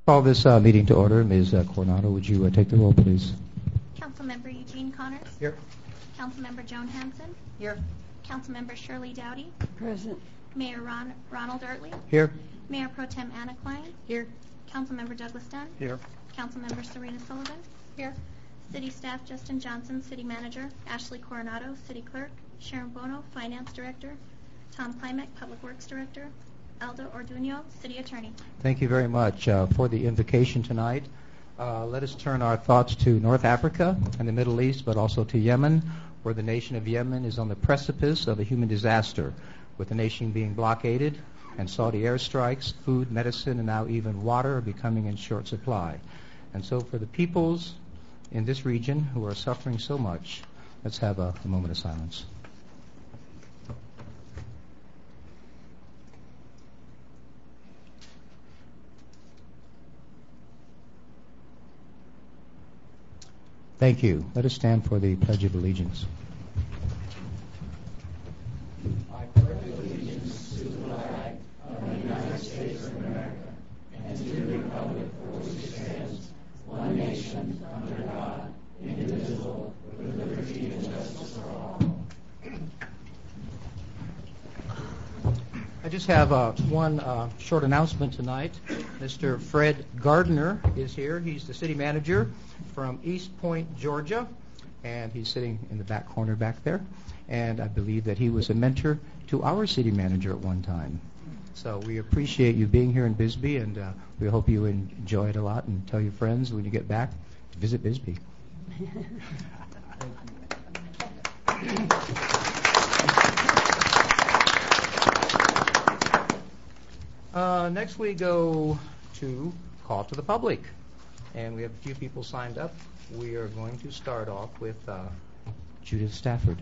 Call this meeting to order. Ms. Coronado, would you take the roll, please? Councilmember Eugene Connors. Here. Councilmember Joan Hanson. Here. Councilmember Shirley Dowdy. Present. Mayor Ronald Ertley. Here. Mayor Pro Tem Anna Klein. Here. Councilmember Douglas Dunn. Here. Councilmember Serena Sullivan. Here. City Staff Justin Johnson, City Manager. Ashley Coronado, City Clerk. Sharon Bono, Finance Director. Tom Klimek, Public Works Director. Aldo Orduno, City Attorney. Thank you very much for the invocation tonight. Let us turn our thoughts to North Africa and the Middle East, but also to Yemen, where the nation of Yemen is on the precipice of a human disaster, with the nation being blockaded and Saudi airstrikes, food, medicine, and now even water are becoming in short supply. And so for the peoples in this region who are suffering so much, let's have a moment of silence. Thank you. Let us stand for the Pledge of Allegiance. I pledge allegiance to the flag of the United States of America and to the republic for which it stands, one nation, under God, indivisible, with liberty and justice for all. I just have one short announcement tonight. Mr. Fred Gardner is here. He's the city manager from East Point, Georgia, and he's sitting in the back corner back there. And I believe that he was a mentor to our city manager at one time. So we appreciate you being here in Bisbee, and we hope you enjoy it a lot, and tell your friends when you get back to visit Bisbee. Next we go to call to the public, and we have a few people signed up. We are going to start off with Judith Stafford.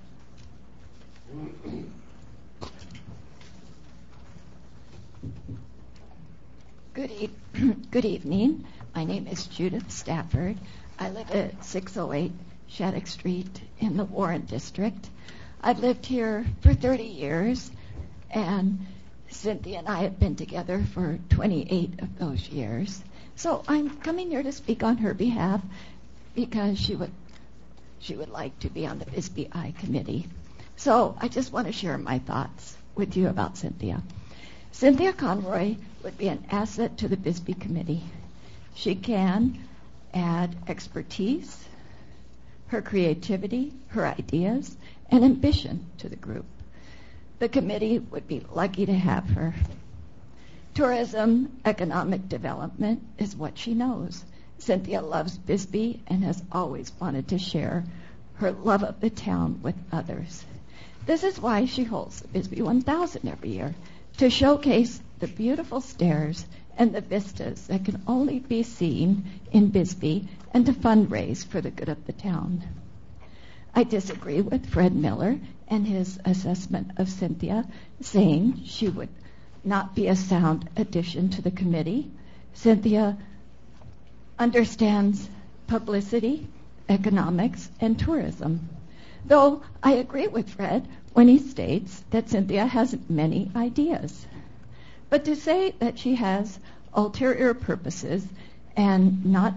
Good evening. My name is Judith Stafford. I live at 608 Shattuck Street in the Warren District. I've lived here for 30 years, and Cynthia and I have been together for 28 of those years. So I'm coming here to speak on her behalf because she would like to be on the Bisbee Eye Committee. So I just want to share my thoughts with you about Cynthia. Cynthia Conroy would be an asset to the Bisbee Committee. She can add expertise, her creativity, her ideas, and ambition to the group. The committee would be lucky to have her. Tourism, economic development is what she knows. Cynthia loves Bisbee and has always wanted to share her love of the town with others. This is why she holds the Bisbee 1000 every year, to showcase the beautiful stairs and the vistas that can only be seen in Bisbee and to fundraise for the good of the town. I disagree with Fred Miller and his assessment of Cynthia, saying she would not be a sound addition to the committee. Cynthia understands publicity, economics, and tourism. Though I agree with Fred when he states that Cynthia has many ideas. But to say that she has ulterior purposes and not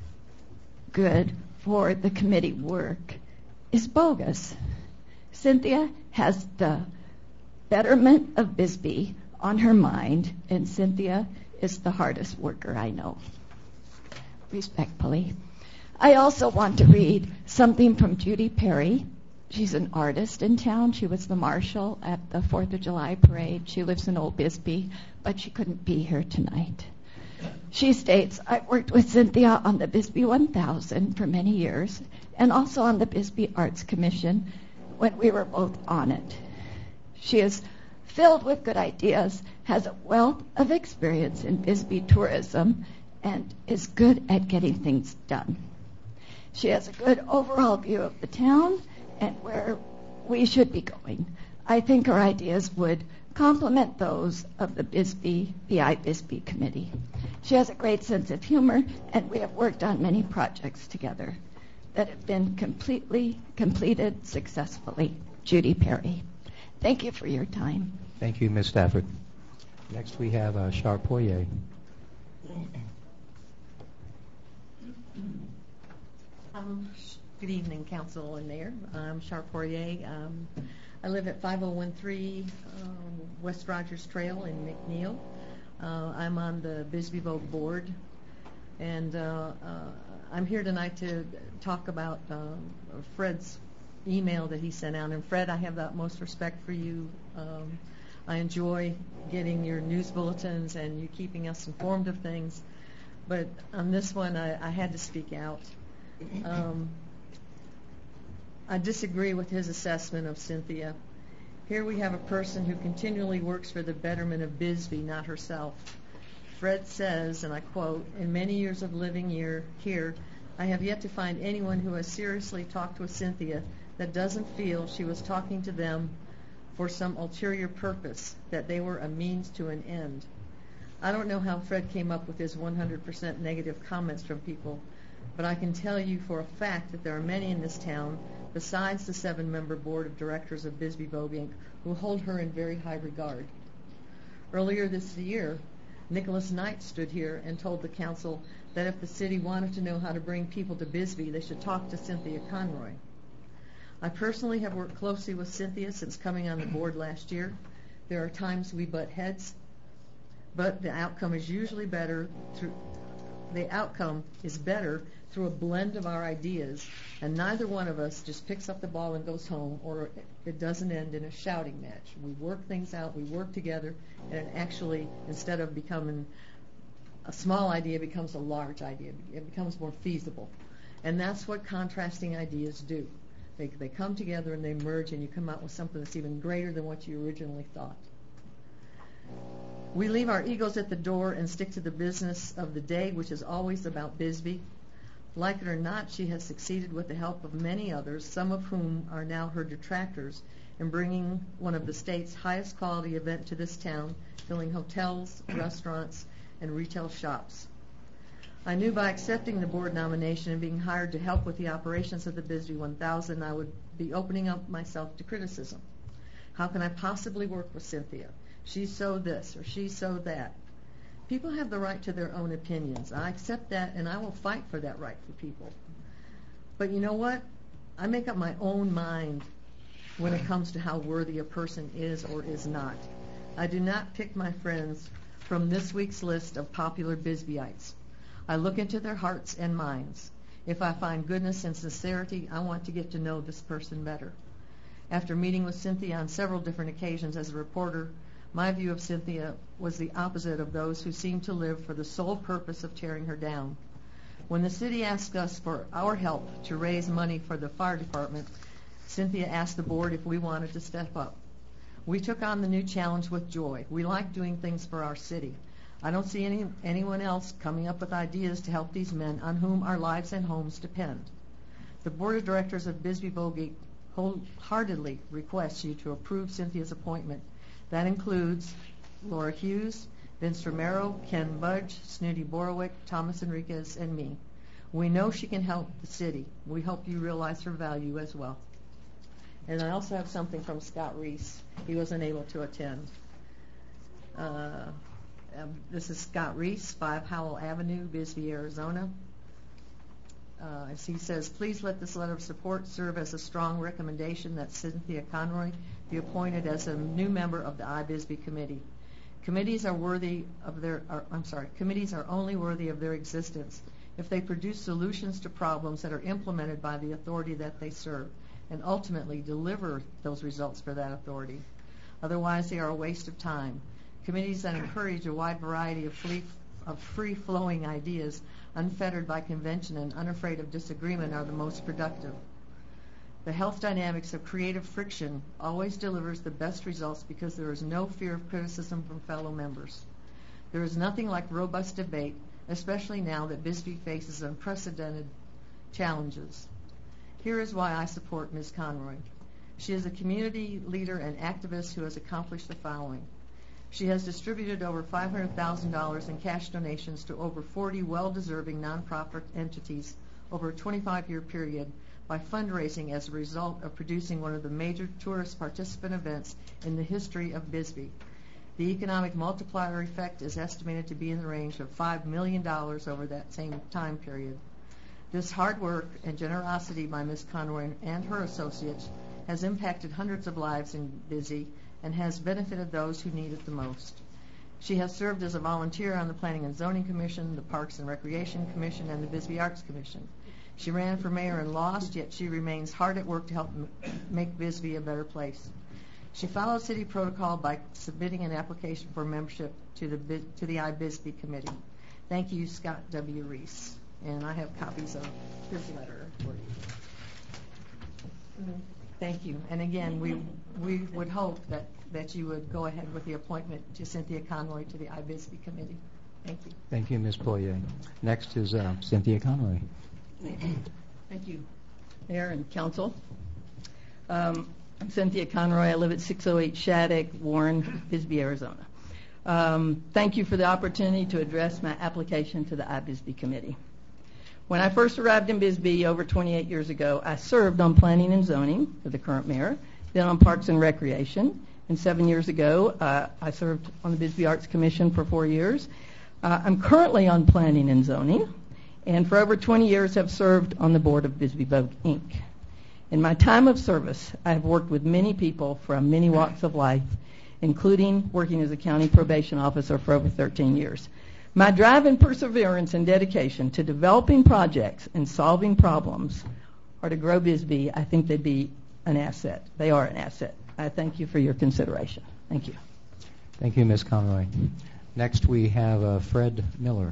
good for the committee work is bogus. Cynthia has the betterment of Bisbee on her mind, and Cynthia is the hardest worker I know. Respectfully. I also want to read something from Judy Perry. She's an artist in town. She was the marshal at the 4th of July parade. She lives in Old Bisbee, but she couldn't be here tonight. She states, I worked with Cynthia on the Bisbee 1000 for many years, and also on the Bisbee Arts Commission when we were both on it. She is filled with good ideas, has a wealth of experience in Bisbee tourism, and is good at getting things done. She has a good overall view of the town and where we should be going. I think her ideas would complement those of the BI Bisbee Committee. She has a great sense of humor, and we have worked on many projects together that have been completed successfully. Judy Perry. Thank you for your time. Thank you, Ms. Stafford. Next we have Char Poirier. Good evening, Council and Mayor. I'm Char Poirier. I live at 5013 West Rogers Trail in McNeil. I'm on the Bisbee Vogue Board, and I'm here tonight to talk about Fred's email that he sent out. And Fred, I have the utmost respect for you. I enjoy getting your news bulletins and you keeping us informed of things. But on this one, I had to speak out. I disagree with his assessment of Cynthia. Here we have a person who continually works for the betterment of Bisbee, not herself. Fred says, and I quote, "In many years of living here, I have yet to find anyone who has seriously talked with Cynthia that doesn't feel she was talking to them for some ulterior purpose, that they were a means to an end." I don't know how Fred came up with his 100% negative comments from people, but I can tell you for a fact that there are many in this town, besides the 7-member board of directors of Bisbee Vogue Inc., who hold her in very high regard. Earlier this year, Nicholas Knight stood here and told the council that if the city wanted to know how to bring people to Bisbee, they should talk to Cynthia Conroy. I personally have worked closely with Cynthia since coming on the board last year. There are times we butt heads, but the outcome is usually better through a blend of our ideas, and neither one of us just picks up the ball and goes home, or it doesn't end in a shouting match. We work things out, we work together, and it actually, instead of becoming a small idea, it becomes a large idea. It becomes more feasible. And that's what contrasting ideas do. They come together and they merge, and you come out with something that's even greater than what you originally thought. We leave our egos at the door and stick to the business of the day, which is always about Bisbee. Like it or not, she has succeeded with the help of many others, some of whom are now her detractors, in bringing one of the state's highest quality event to this town, filling hotels, restaurants, and retail shops. I knew by accepting the board nomination and being hired to help with the operations of the Bisbee 1000, I would be opening up myself to criticism. How can I possibly work with Cynthia? She's so this or she's so that. People have the right to their own opinions. I accept that, and I will fight for that right for people. But you know what? I make up my own mind when it comes to how worthy a person is or is not. I do not pick my friends from this week's list of popular Bisbeeites. I look into their hearts and minds. If I find goodness and sincerity, I want to get to know this person better. After meeting with Cynthia on several different occasions as a reporter, my view of Cynthia was the opposite of those who seem to live for the sole purpose of tearing her down. When the city asked us for our help to raise money for the fire department, Cynthia asked the board if we wanted to step up. We took on the new challenge with joy. We like doing things for our city. I don't see anyone else coming up with ideas to help these men on whom our lives and homes depend. The board of directors of Bisbee Vogue wholeheartedly requests you to approve Cynthia's appointment. That includes Laura Hughes, Vince Romero, Ken Budge, Snooty Borowick, Thomas Enriquez, and me. We know she can help the city. We hope you realize her value as well. And I also have something from Scott Reese. He wasn't able to attend. This is Scott Reese, 5 Howell Avenue, Bisbee, Arizona. As he says, please let this letter of support serve as a strong recommendation that Cynthia Conroy be appointed as a new member of the iBisbee committee. Committees are only worthy of their existence if they produce solutions to problems that are implemented by the authority that they serve and ultimately deliver those results for that authority. Otherwise, they are a waste of time. Committees that encourage a wide variety of free-flowing ideas, unfettered by convention and unafraid of disagreement, are the most productive. The health dynamics of creative friction always delivers the best results because there is no fear of criticism from fellow members. There is nothing like robust debate, especially now that Bisbee faces unprecedented challenges. Here is why I support Ms. Conroy. She is a community leader and activist who has accomplished the following. She has distributed over $500,000 in cash donations to over 40 well-deserving nonprofit entities over a 25-year period by fundraising as a result of producing one of the major tourist participant events in the history of Bisbee. The economic multiplier effect is estimated to be in the range of $5 million over that same time period. This hard work and generosity by Ms. Conroy and her associates has impacted hundreds of lives in Bisbee and has benefited those who need it the most. She has served as a volunteer on the Planning and Zoning Commission, the Parks and Recreation Commission, and the Bisbee Arts Commission. She ran for mayor and lost, yet she remains hard at work to help make Bisbee a better place. She followed city protocol by submitting an application for membership to the iBisbee committee. Thank you, Scott W. Reese. And I have copies of his letter for you. Thank you. And again, we would hope that you would go ahead with the appointment to Cynthia Conroy to the iBisbee committee. Thank you. Thank you, Ms. Poirier. Next is Cynthia Conroy. Thank you, Mayor and Council. I'm Cynthia Conroy. I live at 608 Shattuck, Warren, Bisbee, Arizona. Thank you for the opportunity to address my application to the iBisbee committee. When I first arrived in Bisbee over 28 years ago, I served on Planning and Zoning for the current mayor, then on Parks and Recreation. And 7 years ago, I served on the Bisbee Arts Commission for 4 years. I'm currently on Planning and Zoning, and for over 20 years have served on the board of Bisbee Vogue, Inc. In my time of service, I have worked with many people from many walks of life, including working as a county probation officer for over 13 years. My drive and perseverance and dedication to developing projects and solving problems are to grow Bisbee. I think they'd be an asset. They are an asset. I thank you for your consideration. Thank you. Thank you, Ms. Conroy. Next we have Fred Miller.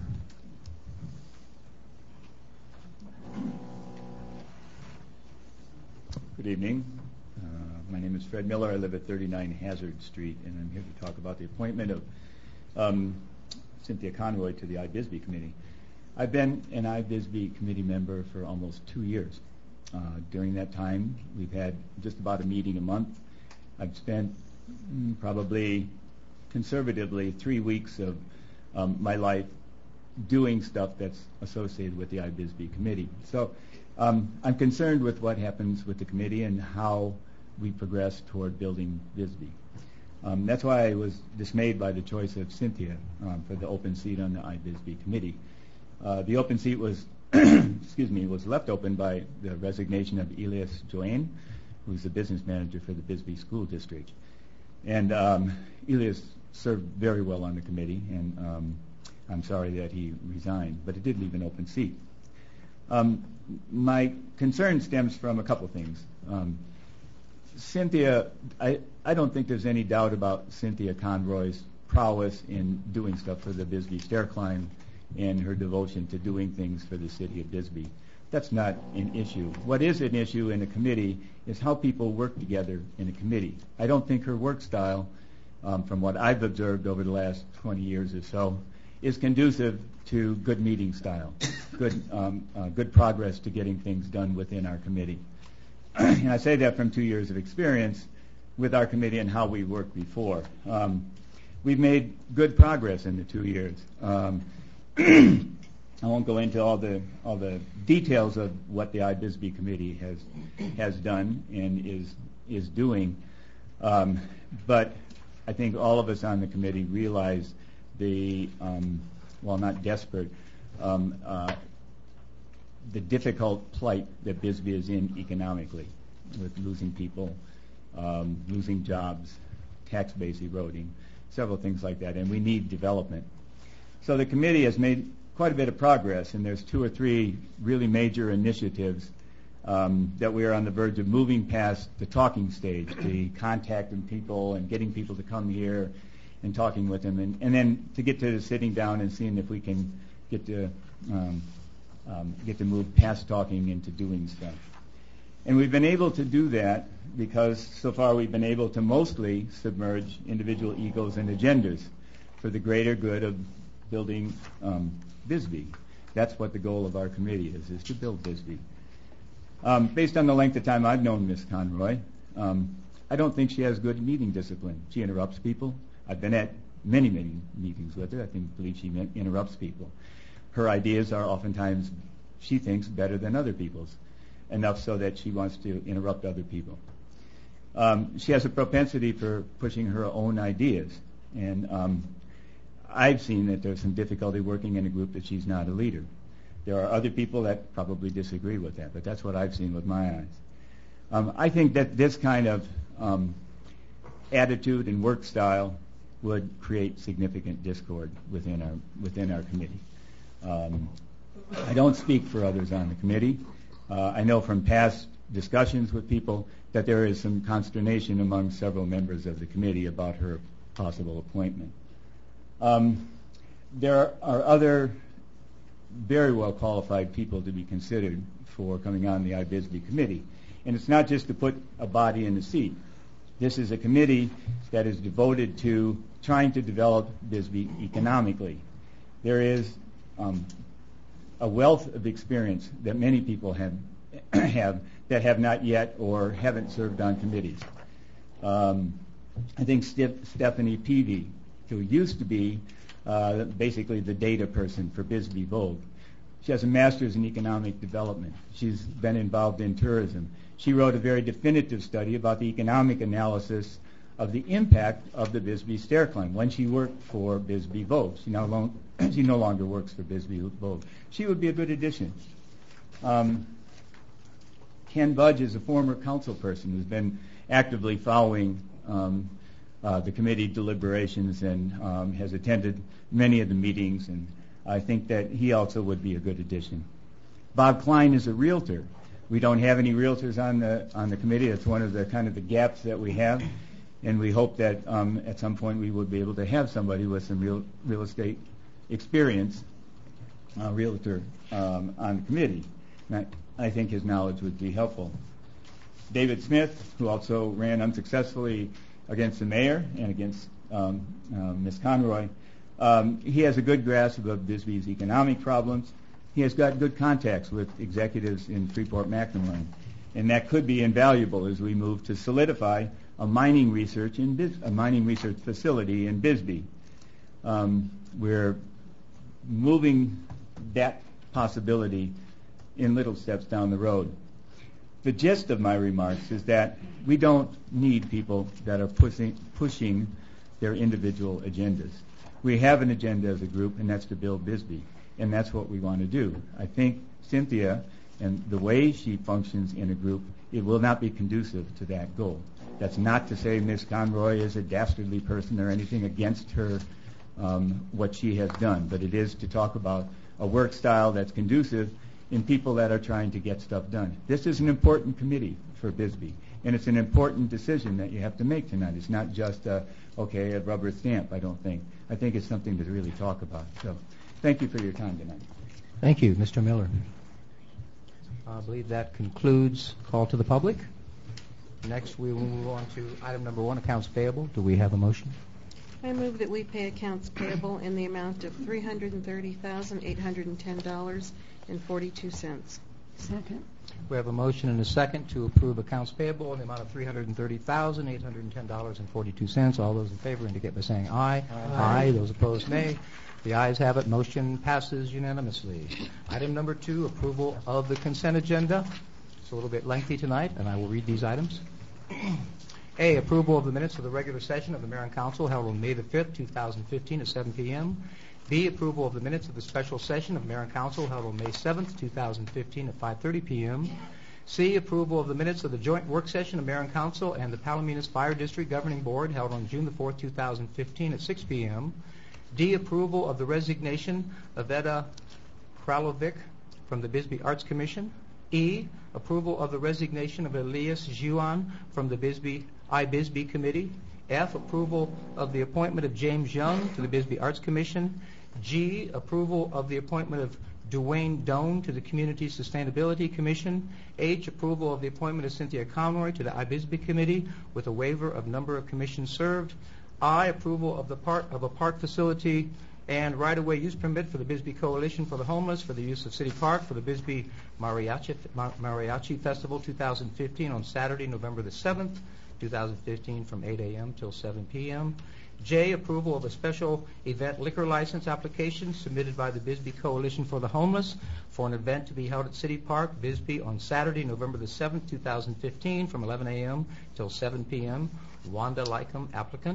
Good evening. My name is Fred Miller. I live at 39 Hazard Street, and I'm here to talk about the appointment of Cynthia Conroy to the iBisbee committee. I've been an iBisbee committee member for almost 2 years. During that time, we've had just about a meeting a month. I've spent probably conservatively 3 weeks of my life doing stuff that's associated with the iBisbee committee. So I'm concerned with what happens with the committee and how we progress toward building Bisbee. That's why I was dismayed by the choice of Cynthia for the open seat on the iBisbee committee. The open seat was was left open by the resignation of Elias Joanne, who's the business manager for the Bisbee School District. And Elias served very well on the committee, and I'm sorry that he resigned, but it did leave an open seat. My concern stems from a couple things. Cynthia, I don't think there's any doubt about Cynthia Conroy's prowess in doing stuff for the Bisbee Stair Climb and her devotion to doing things for the city of Bisbee. That's not an issue. What is an issue in a committee is how people work together in a committee. I don't think her work style, from what I've observed over the last 20 years or so, is conducive to good meeting style, good progress to getting things done within our committee. And I say that from 2 years of experience with our committee and how we worked before. We've made good progress in the 2 years. I won't go into all the details of what the iBisbee committee has done and is doing, but I think all of us on the committee realize the not desperate, the difficult plight that Bisbee is in economically, with losing people, losing jobs, tax base eroding, several things like that, and we need development. So the committee has made quite a bit of progress, and there's 2 or 3 really major initiatives that we are on the verge of moving past the talking stage, the contacting people and getting people to come here and talking with them, and then to get to sitting down and seeing if we can get to move past talking into doing stuff. And we've been able to do that because so far we've been able to mostly submerge individual egos and agendas for the greater good of building Bisbee. That's what the goal of our committee is to build Bisbee. Based on the length of time I've known Ms. Conroy, I don't think she has good meeting discipline. She interrupts people. I've been at many, many meetings with her. I believe she interrupts people. Her ideas are oftentimes, she thinks, better than other people's, enough so that she wants to interrupt other people. She has a propensity for pushing her own ideas, and I've seen that there's some difficulty working in a group that she's not a leader. There are other people that probably disagree with that, but that's what I've seen with my eyes. I think that this kind of attitude and work style would create significant discord within our committee. I don't speak for others on the committee. I know from past discussions with people that there is some consternation among several members of the committee about her possible appointment. There are other very well qualified people to be considered for coming on the IBISB committee. And it's not just to put a body in the seat. This is a committee that is devoted to trying to develop BISB economically. There is a wealth of experience that many people have that have not yet or haven't served on committees. I think Stephanie Peavy, who used to be basically the data person for BISB Vogue, she has a master's in economic development. She's been involved in tourism. She wrote a very definitive study about the economic analysis of the impact of the BISB stair climb when she worked for BISB Vogue. She no longer works for BISB Vogue. She would be a good addition. Ken Budge is a former council person who's been actively following the committee deliberations and has attended many of the meetings, and I think that he also would be a good addition. Bob Klein is a realtor. We don't have any realtors on the committee. It's one of the kind of the gaps that we have, and we hope that at some point we will be able to have somebody with some real estate experience, realtor, on the committee. And I think his knowledge would be helpful. David Smith, who also ran unsuccessfully against the mayor and against Ms. Conroy, he has a good grasp of BISB's economic problems. He has got good contacts with executives in Freeport-McMoRan, and that could be invaluable as we move to solidify a mining research facility in BISB. We're moving that possibility in little steps down the road. The gist of my remarks is that we don't need people that are pushing their individual agendas. We have an agenda as a group, and that's to build BISB, and that's what we want to do. I think Cynthia and the way she functions in a group, it will not be conducive to that goal. That's not to say Ms. Conroy is a dastardly person or anything against her, what she has done, but it is to talk about a work style that's conducive in people that are trying to get stuff done. This is an important committee for BISB, and it's an important decision that you have to make tonight. It's not just a rubber stamp, I don't think. I think it's something to really talk about. So thank you for your time tonight. Thank you, Mr. Miller. I believe that concludes call to the public. Next, we will move on to item number 1, accounts payable. Do we have a motion? I move that we pay accounts payable in the amount of $330,810.42. Second. We have a motion and a second to approve accounts payable in the amount of $330,810.42. All those in favor indicate by saying aye. Aye. Those opposed, nay. The ayes have it. Motion passes unanimously. Item number 2, approval of the consent agenda. It's a little bit lengthy tonight, and I will read these items. A, approval of the minutes of the regular session of the Mayor and Council held on May the 5th, 2015 at 7 p.m. B, approval of the minutes of the special session of Mayor and Council held on May 7th, 2015 at 5:30 p.m. C, approval of the minutes of the joint work session of Mayor and Council and the Palominas Fire District Governing Board held on June the 4th, 2015 at 6 p.m. D, approval of the resignation of Etta Kralovic from the Bisbee Arts Commission. E, approval of the resignation of Elias Juan from the IBISB Committee. F, approval of the appointment of James Young to the Bisbee Arts Commission. G, approval of the appointment of Dwayne Doan to the Community Sustainability Commission. H, approval of the appointment of Cynthia Conroy to the IBISB Committee with a waiver of number of commissions served. I, approval of a park facility and right-of-way use permit for the Bisbee Coalition for the Homeless for the use of City Park for the Bisbee Mariachi Festival 2015 on Saturday, November the 7th, 2015 from 8 a.m. till 7 p.m. J, approval of a special event liquor license application submitted by the Bisbee Coalition for the Homeless for an event to be held at City Park, Bisbee on Saturday, November the 7th, 2015 from 11 a.m. till 7 p.m. Wanda Lycum, applicant.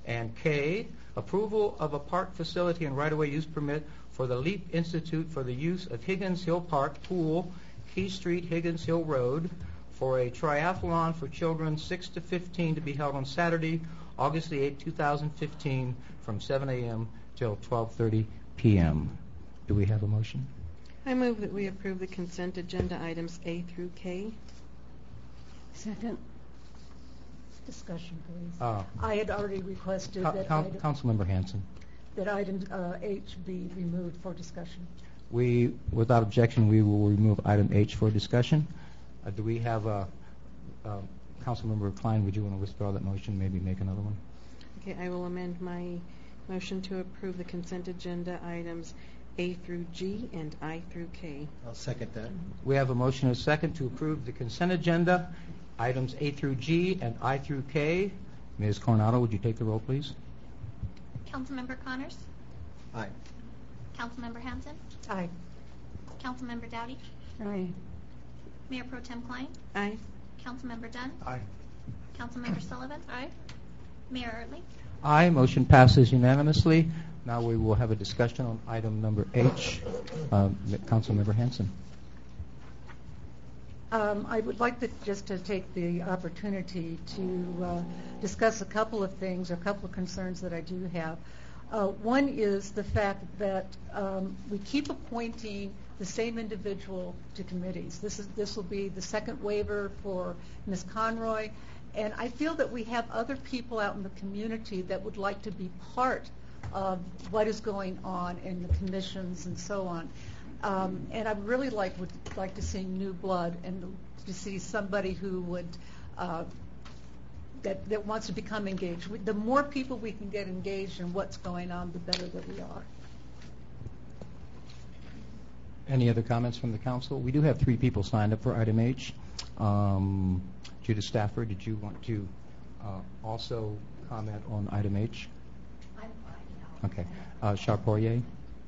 And K, approval of a park facility and right-of-way use permit for the LEAP Institute for the use of Higgins Hill Park Pool, Key Street, Higgins Hill Road, for a triathlon for children 6 to 15 to be held on Saturday, August the 8th, 2015, from 7 a.m. till 12:30 p.m. Do we have a motion? I move that we approve the consent agenda items A through K. Second. Discussion, please. Uh, I had already requested that Councilmember Hanson. that item H be removed for discussion. Without objection, we will remove item H for discussion. Do we have Councilmember Klein, would you want to withdraw that motion, maybe make another one? Okay, I will amend my motion to approve the consent agenda items A through G and I through K. I'll second that. We have a motion and a second to approve the consent agenda, items A through G and I through K. Ms. Coronado, would you take the roll, please? Councilmember Connors? Aye. Councilmember Hanson? Aye. Councilmember Dowdy? Aye. Mayor Pro Tem Klein? Aye. Councilmember Dunn? Aye. Councilmember Sullivan? Aye. Mayor Ertley? Aye. Motion passes unanimously. Now we will have a discussion on item number H. Councilmember Hanson. I would like to take the opportunity to discuss a couple of things, or a couple of concerns that I do have. One is the fact that we keep appointing the same individual to committees. This will be the second waiver for Ms. Conroy, and I feel that we have other people out in the community that would like to be part of what is going on in the commissions and so on. And I really would like to see new blood and to see somebody who would that wants to become engaged. The more people we can get engaged in what's going on, the better that we are. Any other comments from the council? We do have 3 people signed up for item H. Judith Stafford, did you want to also comment on item H? I'm fine now. Okay. Char Poirier?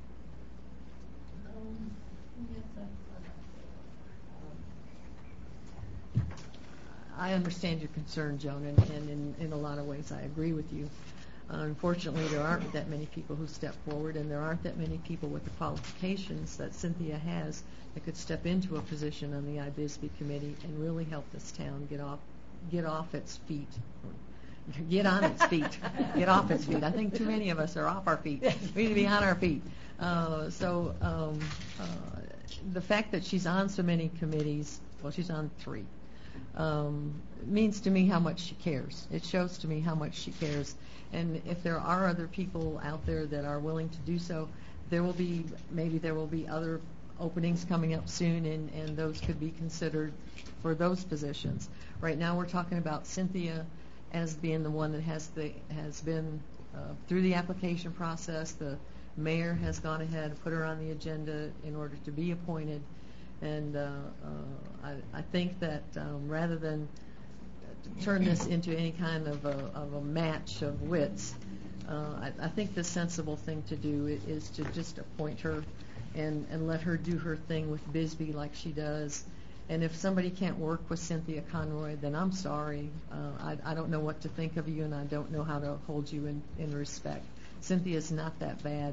I understand your concern, Joan, and in a lot of ways I agree with you. Unfortunately, there aren't that many people who step forward, and there aren't that many people with the qualifications that Cynthia has that could step into a position on the IBISB committee and really help this town get off its feet. Get on its feet. Get off its feet. I think too many of us are off our feet. We need to be on our feet. The fact that she's on so many committees, well, she's on 3, means to me how much she cares. It shows to me how much she cares. And if there are other people out there that are willing to do so, maybe there will be other openings coming up soon, and those could be considered for those positions. Right now we're talking about Cynthia as being the one that has been through the application process. The mayor has gone ahead and put her on the agenda in order to be appointed. And I think that rather than turn this into any kind of a match of wits, I think the sensible thing to do is to just appoint her and let her do her thing with Bisbee like she does. And if somebody can't work with Cynthia Conroy, then I'm sorry. I don't know what to think of you, and I don't know how to hold you in respect. Cynthia's not that bad.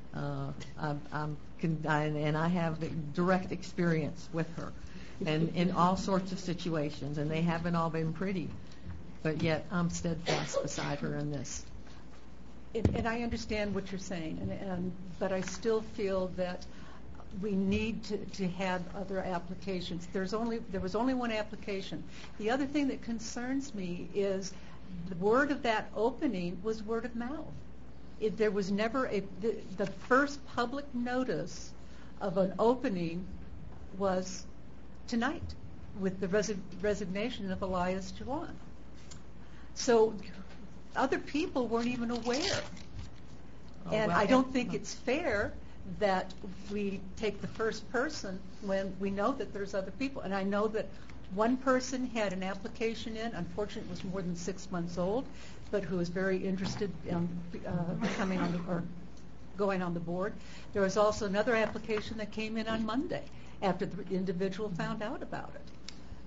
And I have direct experience with her, and in all sorts of situations, and they haven't all been pretty, but yet I'm steadfast beside her in this. And I understand what you're saying, but I still feel that we need to have other applications. There was only one application. The other thing that concerns me is the word of that opening was word of mouth. There was never the first public notice of an opening was tonight with the resignation of Elias Juwan. So other people weren't even aware. And I don't think it's fair that we take the first person when we know that there's other people. And I know that one person had an application in, unfortunately it was more than 6 months old, but who was very interested in becoming going on the board. There was also another application that came in on Monday after the individual found out about it.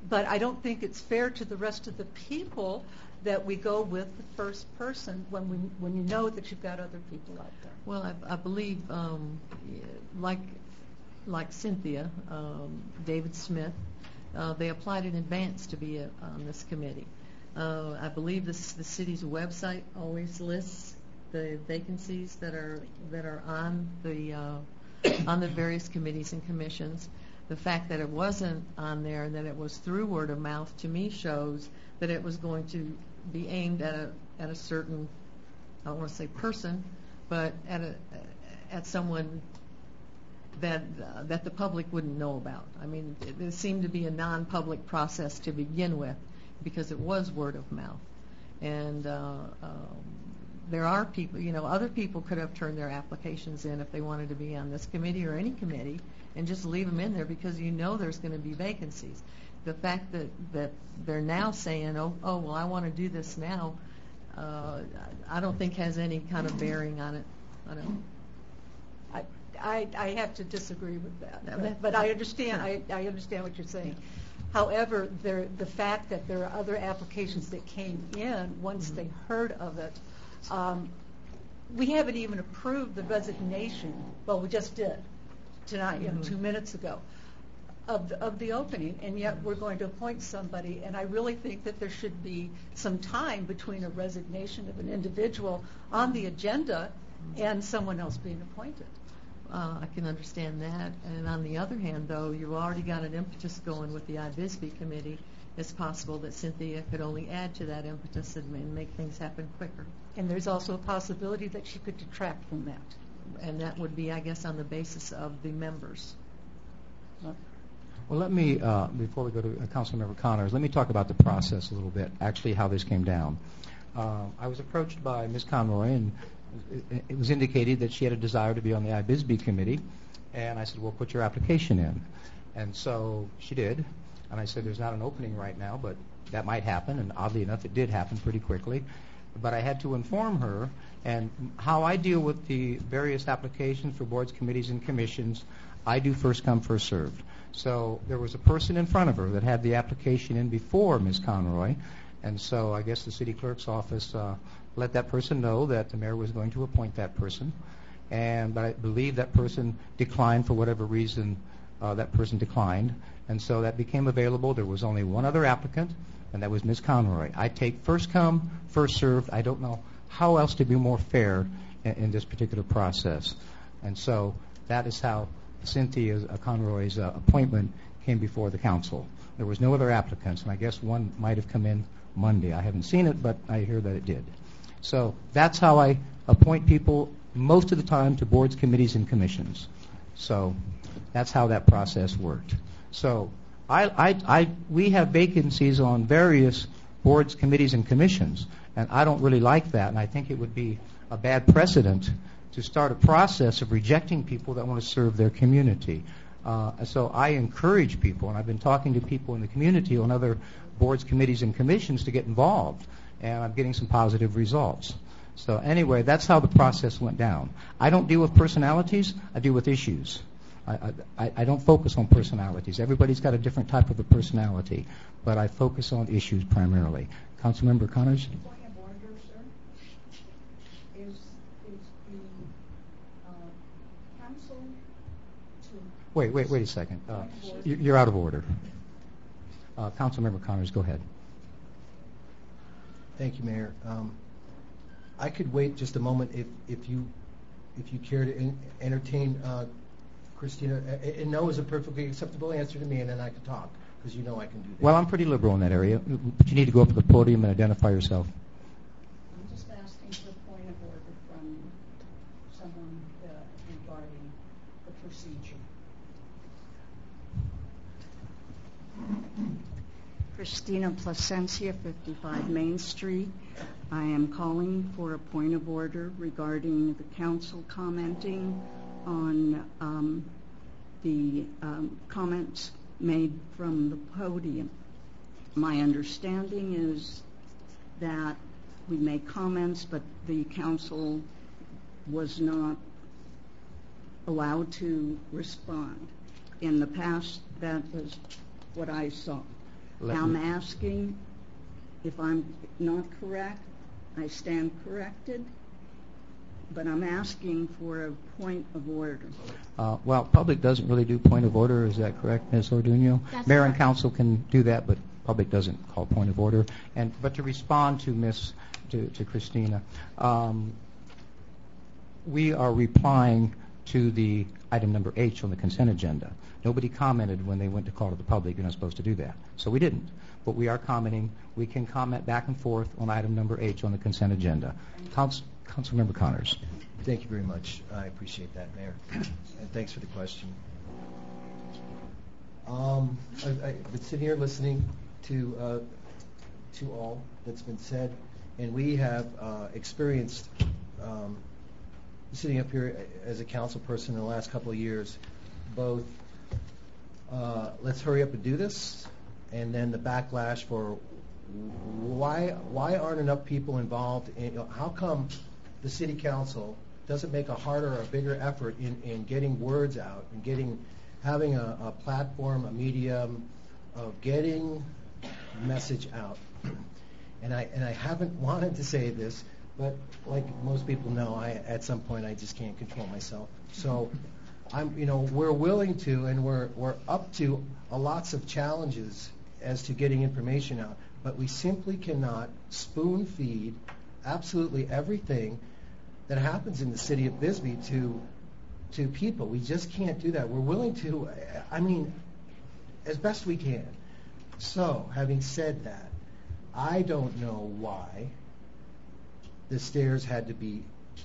but I don't think it's fair to the rest of the people that we go with the first person when you know that you've got other people out there. Well, I believe, like Cynthia, David Smith, they applied in advance to be on this committee. I believe the city's website always lists the vacancies that are on the various committees and commissions. The fact that it wasn't on there and that it was through word of mouth, to me, shows that it was going to be aimed at a certain, I don't want to say person, but at someone that the public wouldn't know about. I mean, it seemed to be a non-public process to begin with because it was word of mouth. And there are people, other people could have turned their applications in if they wanted to be on this committee or any committee and just leave them in there because there's going to be vacancies. The fact that they're now saying, oh, well, I want to do this now, I don't think has any kind of bearing on it. I have to disagree with that, but I understand. I understand what you're saying. However, the fact that there are other applications that came in once they heard of it, we haven't even approved the resignation. Well, we just did tonight, 2 minutes ago, of the opening, and yet we're going to appoint somebody. And I really think that there should be some time between a resignation of an individual on the agenda and someone else being appointed. I can understand that. And on the other hand, though, you've already got an impetus going with the IBISB committee. It's possible that Cynthia could only add to that impetus and make things happen quicker. And there's also a possibility that she could detract from that. And that would be, I guess, on the basis of the members. Well, let me, before we go to Councilmember Connors, let me talk about the process a little bit, actually how this came down. I was approached by Ms. Conroy, and it was indicated that she had a desire to be on the IBISB committee, and I said, well, put your application in. And so she did, and I said, there's not an opening right now, but that might happen, and oddly enough, it did happen pretty quickly. But I had to inform her, and how I deal with the various applications for boards, committees, and commissions, I do first come, first served. So there was a person in front of her that had the application in before Ms. Conroy, and so I guess the city clerk's office let that person know that the mayor was going to appoint that person, but I believe that person declined for whatever reason. That person declined, and so that became available. There was only one other applicant, and that was Ms. Conroy. I take first come, first served. I don't know how else to be more fair in this particular process, and so that is how Cynthia Conroy's appointment came before the council. There was no other applicants, and I guess one might have come in Monday. I haven't seen it, but I hear that it did. So that's how I appoint people most of the time to boards, committees, and commissions. So that's how that process worked. So we have vacancies on various boards, committees, and commissions, and I don't really like that, and I think it would be a bad precedent to start a process of rejecting people that want to serve their community. So I encourage people, and I've been talking to people in the community on other boards, committees, and commissions to get involved, and I'm getting some positive results. So anyway, that's how the process went down. I don't deal with personalities, I deal with issues. I don't focus on personalities. Everybody's got a different type of a personality, but I focus on issues primarily. Councilmember Connors? Point of order, sir. Is the council to... Wait a second. You're out of order. Councilmember Connors, go ahead. Thank you, Mayor. I could wait just a moment if you care to entertain Christina. And no is a perfectly acceptable answer to me, and then I could talk, because you know I can do that. Well, I'm pretty liberal in that area, but you need to go up to the podium and identify yourself. I'm just asking for a point of order from someone regarding the procedure. Christina Plasencia, 55 Main Street. I am calling for a point of order regarding the council commenting on the comments made from the podium. My understanding is that we make comments, but the council was not allowed to respond. In the past, that was what I saw. I'm asking if I'm not correct, I stand corrected, but I'm asking for a point of order. Well, public doesn't really do point of order. Is that correct, Ms. Orduno? That's Mayor and correct. council can do that, but public doesn't call point of order. But to respond to Christina, we are replying to the item number H on the consent agenda. Nobody commented when they went to call to the public. You're not supposed to do that. So we didn't. But we are commenting. We can comment back and forth on item number H on the consent agenda. Councilmember Connors. Thank you very much. I appreciate that, Mayor. And thanks for the question. I've been sitting here listening to all that's been said, and we have experienced sitting up here as a council person in the last couple of years, both let's hurry up and do this, and then the backlash for why aren't enough people involved in, how come the city council doesn't make a harder or a bigger effort in getting words out and having a platform, a medium of getting message out. And I haven't wanted to say this, but like most people know, at some point I just can't control myself. So we're willing to, and we're up to lots of challenges as to getting information out, but we simply cannot spoon feed absolutely everything that happens in the city of Bisbee to people. We just can't do that. We're willing to, as best we can. So, having said that, I don't know why the stairs had to be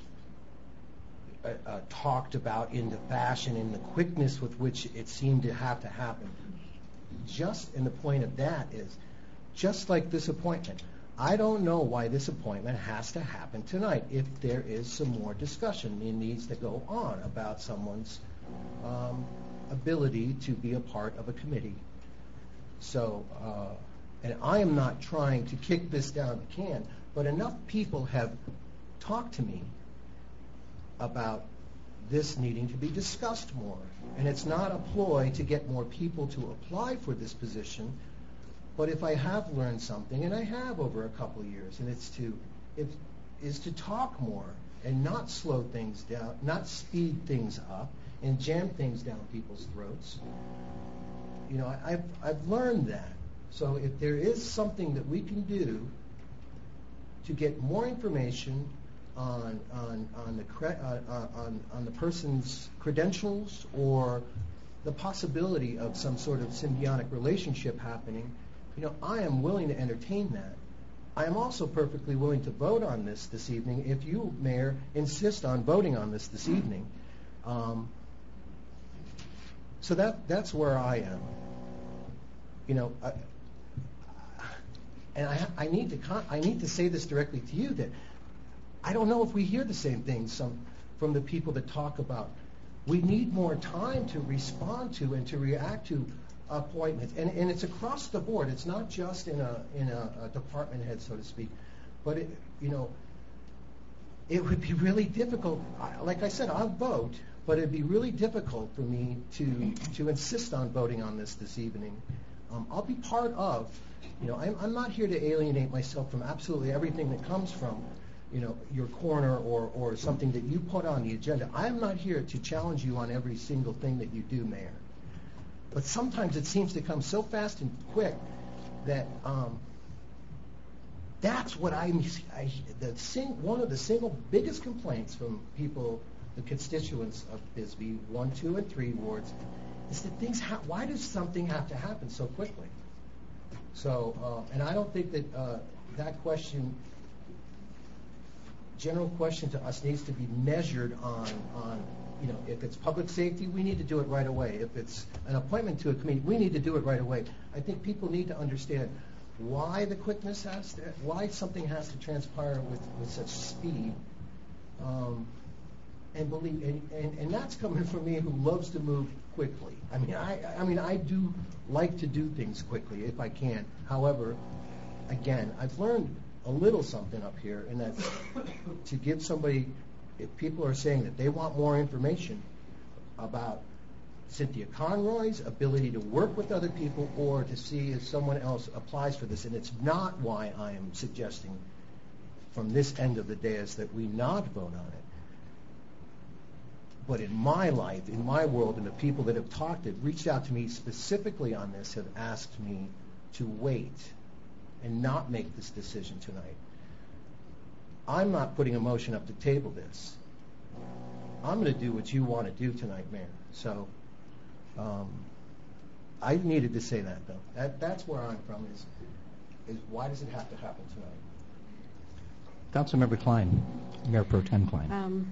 talked about in the fashion, in the quickness with which it seemed to have to happen. And the point of that is, just like this appointment, I don't know why this appointment has to happen tonight. If there is some more discussion, it needs to go on about someone's ability to be a part of a committee. So, and I am not trying to kick this down the can, but enough people have talked to me about this needing to be discussed more. And it's not a ploy to get more people to apply for this position, but if I have learned something, and I have over a couple of years, and it's to talk more and not slow things down, not speed things up and jam things down people's throats. I've learned that. So if there is something that we can do to get more information on the person's credentials or the possibility of some sort of symbiotic relationship happening, I am willing to entertain that. I am also perfectly willing to vote on this evening if you, Mayor, insist on voting on this evening. So that's where I am. And I need to say this directly to you, that I don't know if we hear the same things from the people that talk about we need more time to respond to and to react to appointments, and it's across the board. It's not just in a department head, so to speak, but it would be really difficult. Like I said, I'll vote, but it'd be really difficult for me to insist on voting on this evening. I'll be part of. I'm not here to alienate myself from absolutely everything that comes from your corner or something that you put on the agenda. I'm not here to challenge you on every single thing that you do, Mayor. But sometimes it seems to come so fast and quick that that's what one of the single biggest complaints from people, the constituents of Bisbee, 1, 2, and 3 wards, is that why does something have to happen so quickly? So, and I don't think that that question, general question to us, needs to be measured on if it's public safety, we need to do it right away. If it's an appointment to a committee, we need to do it right away. I think people need to understand why the quickness why something has to transpire with such speed, and that's coming from me, who loves to move quickly. I do like to do things quickly if I can. However, again, I've learned a little something up here, and that's to give somebody, if people are saying that they want more information about Cynthia Conroy's ability to work with other people or to see if someone else applies for this. And it's not why I am suggesting from this end of the dais that we not vote on it. But in my life, in my world, and the people that have reached out to me specifically on this have asked me to wait and not make this decision tonight. I'm not putting a motion up to table this. I'm going to do what you want to do tonight, Mayor. So I needed to say that, though. That's where I'm from, is why does it have to happen tonight? Councilmember Klein, Mayor Pro Tem Klein.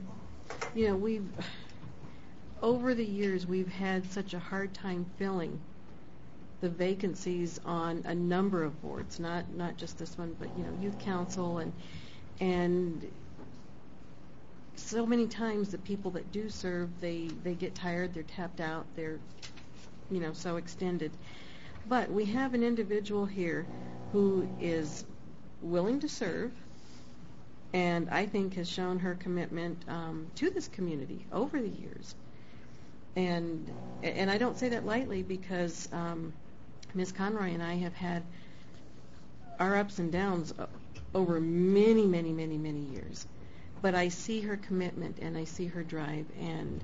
Over the years, we've had such a hard time filling the vacancies on a number of boards, not just this one, but youth council and so many times the people that do serve, they get tired, they're tapped out, they're so extended. But we have an individual here who is willing to serve, and I think has shown her commitment to this community over the years. And I don't say that lightly, because Ms. Conroy and I have had our ups and downs over many, many, many, many years. But I see her commitment and I see her drive, and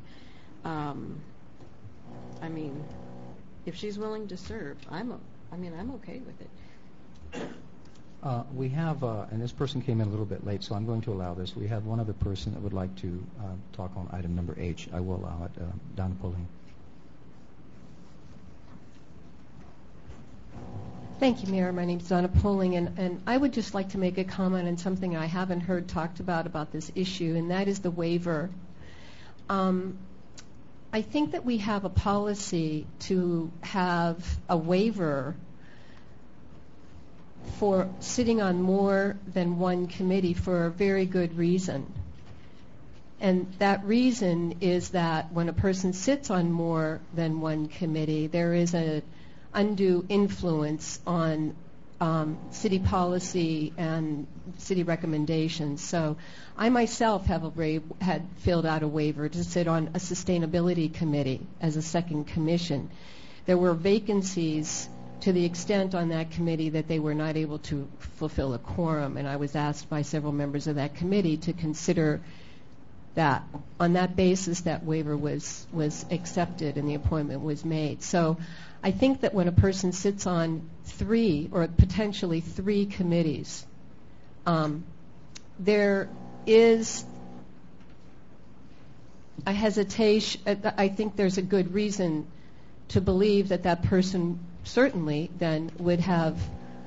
if she's willing to serve, I'm okay with it. We have, and this person came in a little bit late, so I'm going to allow this. We have one other person that would like to talk on item number H. I will allow it. Donna Pulling. Thank you, Mayor. My name is Donna Pulling, and I would just like to make a comment on something I haven't heard talked about this issue, and that is the waiver. I think that we have a policy to have a waiver for sitting on more than one committee for a very good reason. And that reason is that when a person sits on more than one committee, there is an undue influence on city policy and city recommendations. So I myself had filled out a waiver to sit on a sustainability committee as a second commission. There were vacancies to the extent on that committee that they were not able to fulfill a quorum, and I was asked by several members of that committee to consider that. On that basis, that waiver was accepted and the appointment was made. So I think that when a person sits on 3 or potentially 3 committees, there is a hesitation. I think there's a good reason to believe that that person certainly then would have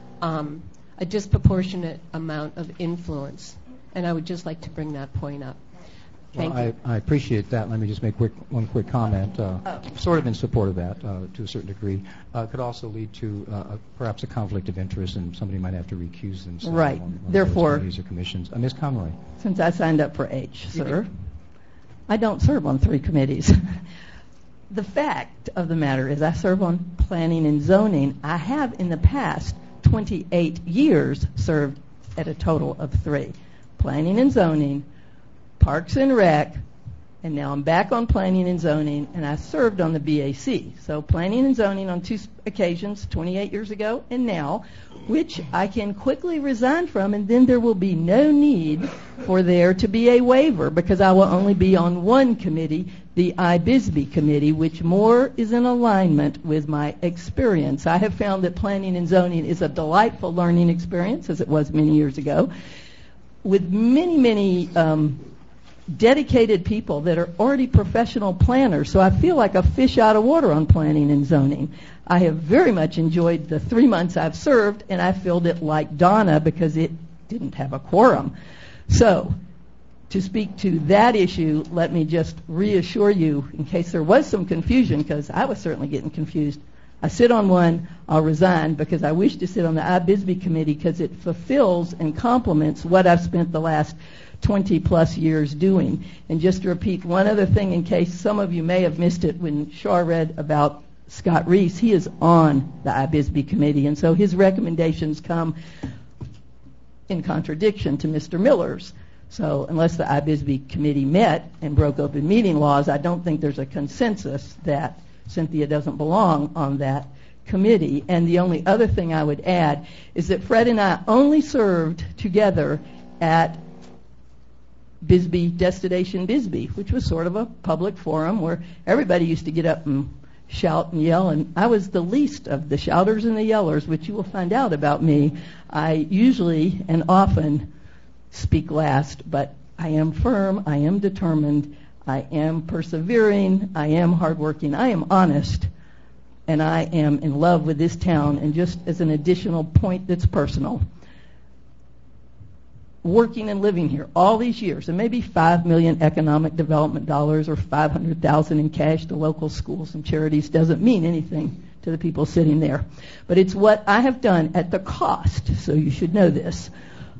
a disproportionate amount of influence. And I would just like to bring that point up. Thank you. I appreciate that. Let me just make one quick comment, sort of in support of that to a certain degree. Could also lead to perhaps a conflict of interest, and somebody might have to recuse themselves. Right. On Therefore, those committees or commissions. Ms. Conroy. Since I signed up for H, sir, I don't serve on 3 committees. The fact of the matter is I serve on planning and zoning. I have in the past 28 years served at a total of 3. Planning and zoning, Parks and Rec, and now I'm back on planning and zoning, and I served on the BAC. So planning and zoning on 2 occasions, 28 years ago and now, which I can quickly resign from, and then there will be no need for there to be a waiver, because I will only be on one committee, the IBISB committee, which more is in alignment with my experience. I have found that planning and zoning is a delightful learning experience, as it was many years ago, with many dedicated people that are already professional planners. So I feel like a fish out of water on planning and zoning. I have very much enjoyed the 3 months I've served, and I filled it like Donna because it didn't have a quorum. So to speak to that issue, let me just reassure you, in case there was some confusion, because I was certainly getting confused. I sit on one, I'll resign, because I wish to sit on the IBISB committee because it fulfills and complements what I've spent the last 20 plus years doing. And just to repeat one other thing, in case some of you may have missed it when Shar read about Scott Reese, he is on the IBISB committee, and so his recommendations come in contradiction to Mr. Miller's. So unless the IBISB committee met and broke open meeting laws, I don't think there's a consensus that Cynthia doesn't belong on that committee. And the only other thing I would add is that Fred and I only served together at Bisbee, Destination Bisbee, which was sort of a public forum where everybody used to get up and shout and yell, and I was the least of the shouters and the yellers, which you will find out about me. I usually and often speak last, but I am firm, I am determined, I am persevering, I am hardworking, I am honest, and I am in love with this town. And just as an additional point that's personal, working and living here all these years, and maybe $5 million economic development dollars or $500,000 in cash to local schools and charities doesn't mean anything to the people sitting there. But it's what I have done at the cost, so you should know this,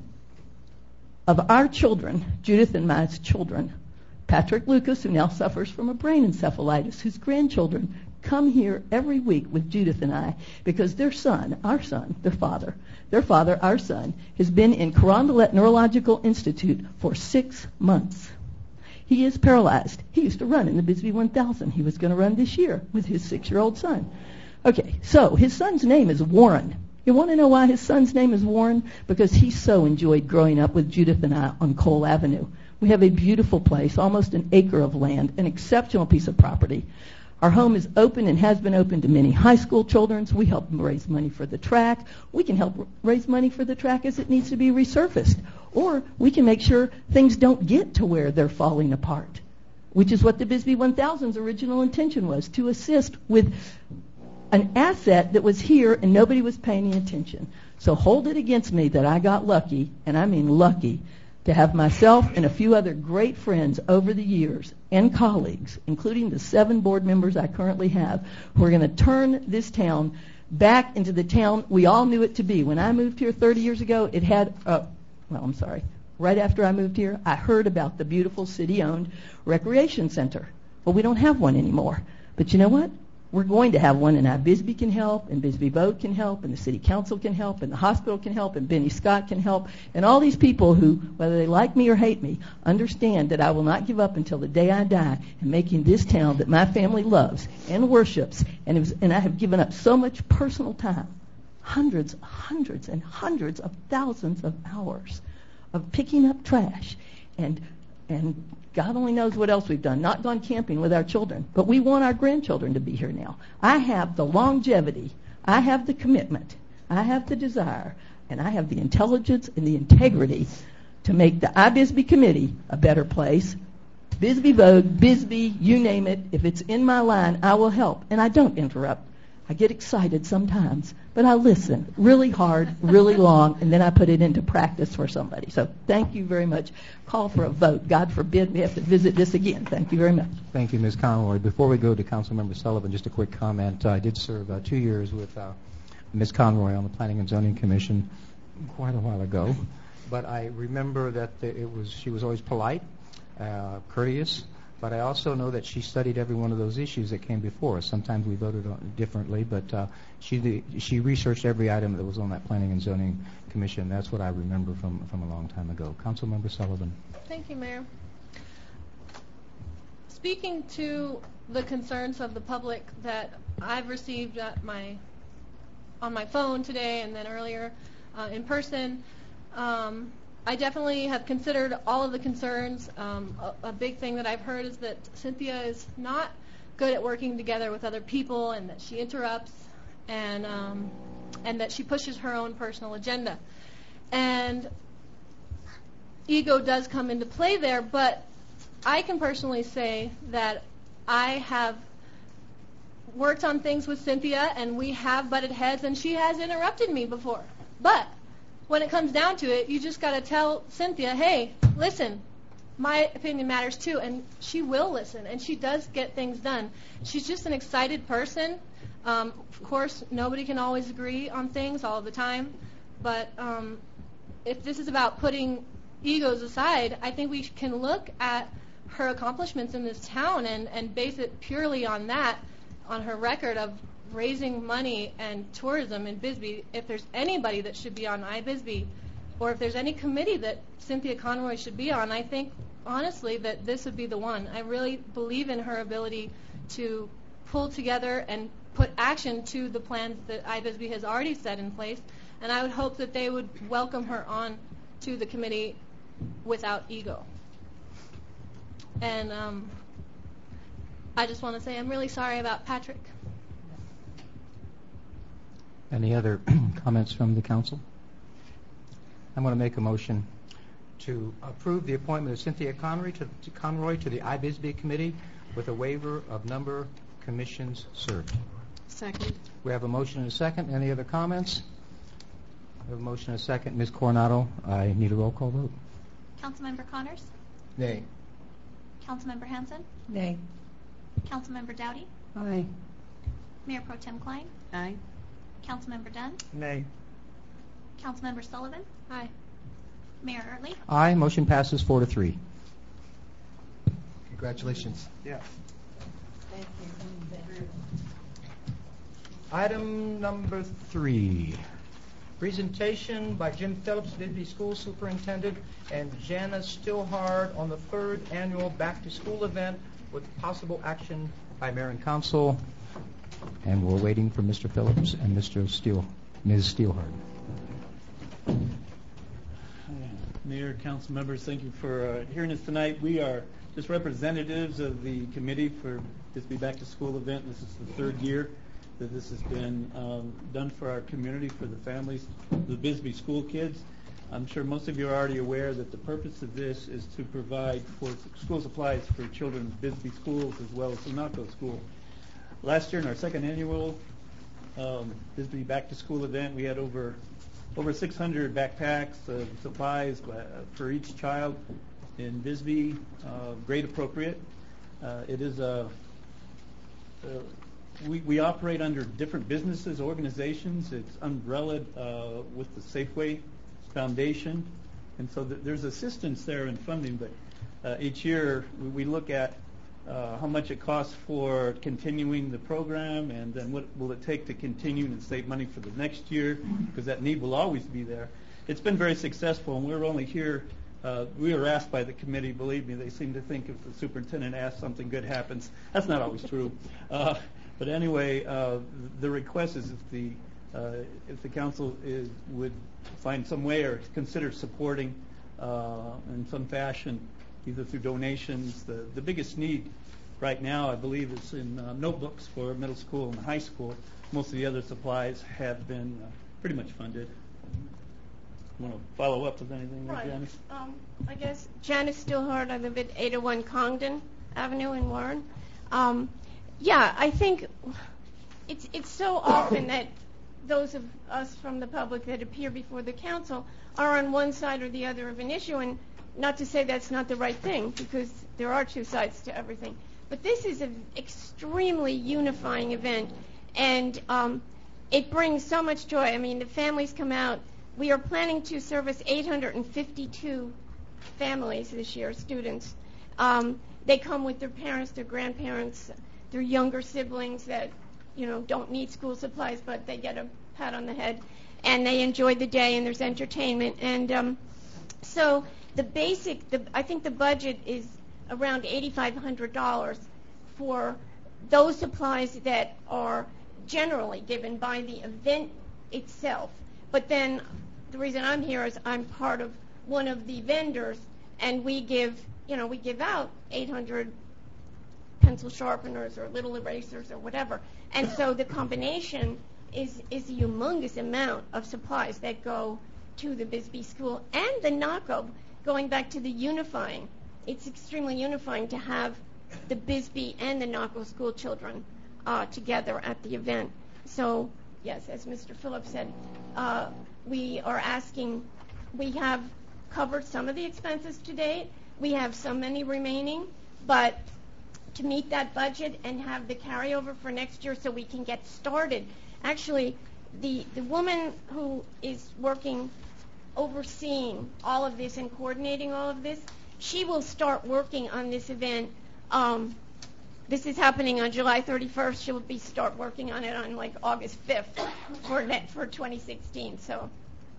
of our children, Judith and my children. Patrick Lucas, who now suffers from a brain encephalitis, whose grandchildren come here every week with Judith and I because their son, our son, their father, our son, has been in Carondelet Neurological Institute for 6 months. He is paralyzed. He used to run in the Bisbee 1000. He was going to run this year with his 6-year-old son. Okay, so his son's name is Warren. You want to know why his son's name is Warren? Because he so enjoyed growing up with Judith and I on Cole Avenue. We have a beautiful place, almost an acre of land, an exceptional piece of property. Our home is open and has been open to many high school children. We help them raise money for the track. We can help raise money for the track as it needs to be resurfaced. Or we can make sure things don't get to where they're falling apart, which is what the Bisbee 1000's original intention was, to assist with an asset that was here and nobody was paying any attention. So hold it against me that I got lucky, and I mean lucky, to have myself and a few other great friends over the years and colleagues, including the 7 board members I currently have, who are going to turn this town back into the town we all knew it to be. When I moved here 30 years ago, it had, right after I moved here, I heard about the beautiful city-owned recreation center. Well, we don't have one anymore. But you know what? We're going to have one, and iBisbee can help, and Bisbee Vote can help, and the city council can help, and the hospital can help, and Benny Scott can help, and all these people who, whether they like me or hate me, understand that I will not give up until the day I die in making this town that my family loves and worships, and I have given up so much personal time, hundreds and hundreds of thousands of hours of picking up trash, and God only knows what else we've done. Not gone camping with our children. But we want our grandchildren to be here now. I have the longevity. I have the commitment. I have the desire. And I have the intelligence and the integrity to make the iBisbee committee a better place. Bisbee Vogue, Bisbee, you name it. If it's in my line, I will help. And I don't interrupt. I get excited sometimes, but I listen really hard, really long, and then I put it into practice for somebody. So thank you very much. Call for a vote. God forbid we have to visit this again. Thank you very much. Thank you, Ms. Conroy. Before we go to Councilmember Sullivan, just a quick comment. I did serve 2 years with Ms. Conroy on the Planning and Zoning Commission quite a while ago, but I remember that she was always polite, courteous. But I also know that she studied every one of those issues that came before us. Sometimes we voted on differently, but she researched every item that was on that Planning and Zoning Commission. That's what I remember from a long time ago. Councilmember Sullivan. Thank you, Mayor. Speaking to the concerns of the public that I've received on my phone today and then earlier in person, I definitely have considered all of the concerns. A big thing that I've heard is that Cynthia is not good at working together with other people, and that she interrupts, and that she pushes her own personal agenda. And ego does come into play there, but I can personally say that I have worked on things with Cynthia, and we have butted heads, and she has interrupted me before. But when it comes down to it, you just got to tell Cynthia, hey, listen, my opinion matters too, and she will listen, and she does get things done. She's just an excited person. Of course, nobody can always agree on things all the time, but if this is about putting egos aside, I think we can look at her accomplishments in this town and base it purely on that, on her record of raising money and tourism in Bisbee. If there's anybody that should be on iBisbee, or if there's any committee that Cynthia Conroy should be on, I think honestly that this would be the one. I really believe in her ability to pull together and put action to the plans that IBISB has already set in place, and I would hope that they would welcome her on to the committee without ego. And I just want to say I'm really sorry about Patrick. Any other comments from the council? I'm going to make a motion to approve the appointment of Cynthia Conroy to the IBISB committee with a waiver of number of commissions served. Second. We have a motion and a second. Any other comments? We have a motion and a second. Ms. Coronado, I need a roll call vote. Councilmember Connors? Nay. Councilmember Hanson? Nay. Councilmember Dowdy? Aye. Mayor Pro Tem Klein? Aye. Councilmember Dunn? Nay. Councilmember Sullivan? Aye. Mayor Early? Aye. Motion passes 4-3. Congratulations. Yeah. Item number 3. Presentation by Jim Phillips, Bisbee School Superintendent, and Janice Stillhard on the 3rd annual Back to School event with possible action by Mayor and Council. And we're waiting for Mr. Phillips and Ms. Stillhard. Mayor, council members, thank you for hearing us tonight. We are just representatives of the committee for Bisbee Back to School event. This is the 3rd year that this has been done for our community, for the families, the Bisbee school kids. I'm sure most of you are already aware that the purpose of this is to provide for school supplies for children's Bisbee schools as well as the Naco School. Last year in our 2nd annual Bisbee Back to School event, we had over 600 backpacks of supplies for each child in Bisbee, grade appropriate. It is we operate under different businesses, organizations. It's umbrellaed with the Safeway Foundation, and so there's assistance there in funding. But each year we look at how much it costs for continuing the program, and then what will it take to continue and save money for the next year, because that need will always be there. It's been very successful, and we're only here. We were asked by the committee. Believe me, they seem to think if the superintendent asks, something good happens. That's not always true. But anyway, the request is if the council would find some way or consider supporting in some fashion, either through donations. The biggest need right now, I believe, is in notebooks for middle school and high school. Most of the other supplies have been pretty much funded. Want to follow up with anything there, Right. Janice? I guess Janice Stillhard. I live at 801 Congdon Avenue in Warren. Yeah, I think it's so often that those of us from the public that appear before the council are on one side or the other of an issue, and not to say that's not the right thing, because there are two sides to everything. But this is an extremely unifying event, and it brings so much joy. I mean, the families come out. We are planning to service 852 families this year, students. They come with their parents, their grandparents, their younger siblings that, don't need school supplies, but they get a pat on the head, and they enjoy the day, and there's entertainment. And so I think the budget is around $8,500 for those supplies that are generally given by the event itself. But then the reason I'm here is I'm part of one of the vendors, and we give out 800 pencil sharpeners or little erasers or whatever. And so the combination is a humongous amount of supplies that go to the Bisbee School and the Naco. Going back to the unifying, it's extremely unifying to have the Bisbee and the Naco school children together at the event. So, yes, as Mr. Phillips said, we have covered some of the expenses to date. We have so many remaining, but to meet that budget and have the carryover for next year so we can get started. Actually, the woman who is overseeing all of this and coordinating all of this, she will start working on this event. This is happening on July 31st. She'll start working on it on August 5th for 2016. So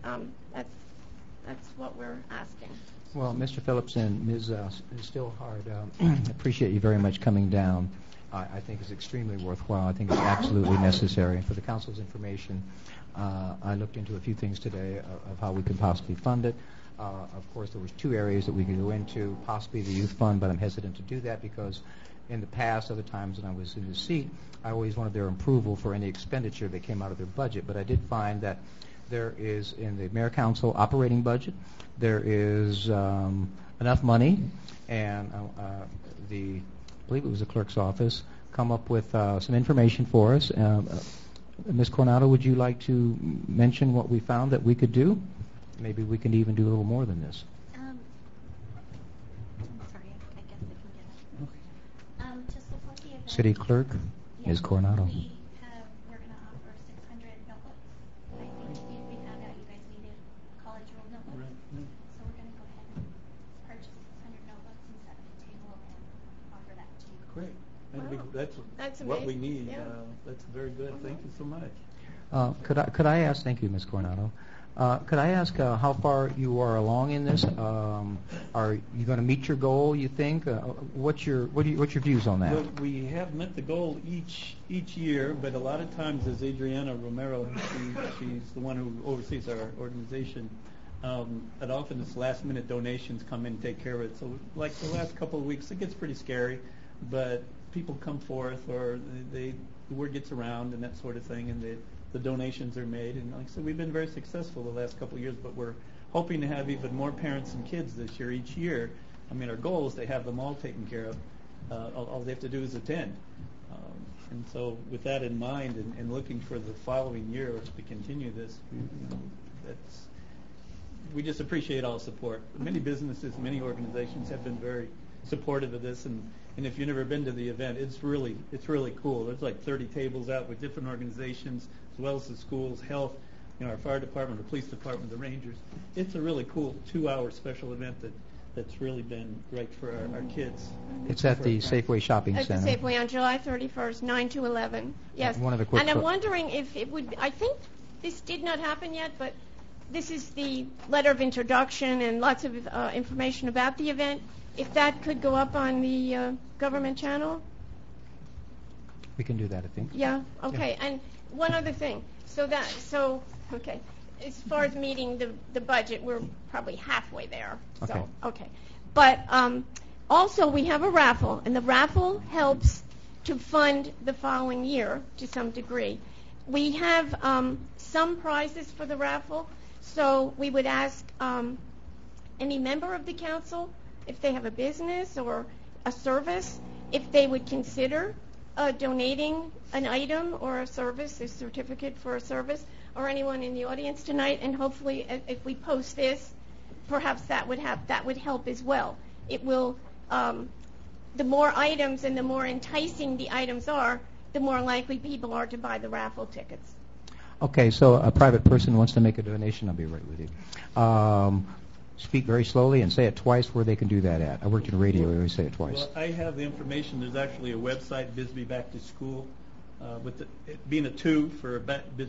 that's what we're asking. Well, Mr. Phillips and Ms. Stillhard, I appreciate you very much coming down I think is extremely worthwhile. I think it's absolutely necessary. And for the council's information, I looked into a few things today of how we could possibly fund it. Of course, there was 2 areas that we could go into, possibly the youth fund, but I'm hesitant to do that because in the past, other times when I was in the seat, I always wanted their approval for any expenditure that came out of their budget. But I did find that there is, in the Mayor Council operating budget, there is enough money, and I believe it was the clerk's office, come up with some information for us. Ms. Coronado, would you like to mention what we found that we could do? Maybe we can even do a little more than this. I'm sorry, I guess I can get it. To support the event, City Clerk, Ms. Coronado. We're going to offer 600 notebooks. I think we found out you guys needed college roll notebooks. Right. So we're going to go ahead and purchase 600 notebooks and set up a table and offer that to you. Great. That's Amazing. what we need. Yeah. That's very good. Thank you so much. Could I ask? Thank you, Ms. Coronado. Could I ask how far you are along in this? Are you going to meet your goal, you think? What's your views on that? Well, we have met the goal each year, but a lot of times, as Adriana Romero, she's the one who oversees our organization, and often it's last-minute donations come in and take care of it. So like the last couple of weeks, it gets pretty scary, but people come forth or the word gets around and that sort of thing, and the donations are made. And like I said, we've been very successful the last couple of years, but we're hoping to have even more parents and kids this year, each year. I mean, our goal is to have them all taken care of. All they have to do is attend. And so with that in mind and looking for the following year to continue this, we just appreciate all support. Many businesses, many organizations have been very supportive of this, and if you've never been to the event, it's really cool. There's like 30 tables out with different organizations, as well as the schools, health, our fire department, the police department, the Rangers. It's a really cool 2-hour special event that's really been great for our kids. It's at the Safeway Shopping Center. At the Safeway on July 31st, 9 to 11. Yes. And I'm wondering if it would. I think this did not happen yet, but this is the letter of introduction and lots of information about the event. If that could go up on the government channel? We can do that, I think. Yeah, okay. Yeah. And one other thing. Okay. As far as meeting the budget, we're probably halfway there. Okay. So, okay. But also we have a raffle, and the raffle helps to fund the following year to some degree. We have some prizes for the raffle, so we would ask any member of the council, if they have a business or a service, if they would consider donating an item or a service, a certificate for a service, or anyone in the audience tonight. And hopefully, if we post this, perhaps that would help as well. It will. The more items and the more enticing the items are, the more likely people are to buy the raffle tickets. Okay, so a private person wants to make a donation. I'll be right with you. Speak very slowly and say it twice where they can do that at. I worked in radio. I always say it twice. Well, I have the information. There's actually a website, Bisbee Back to School, with it being a 2 for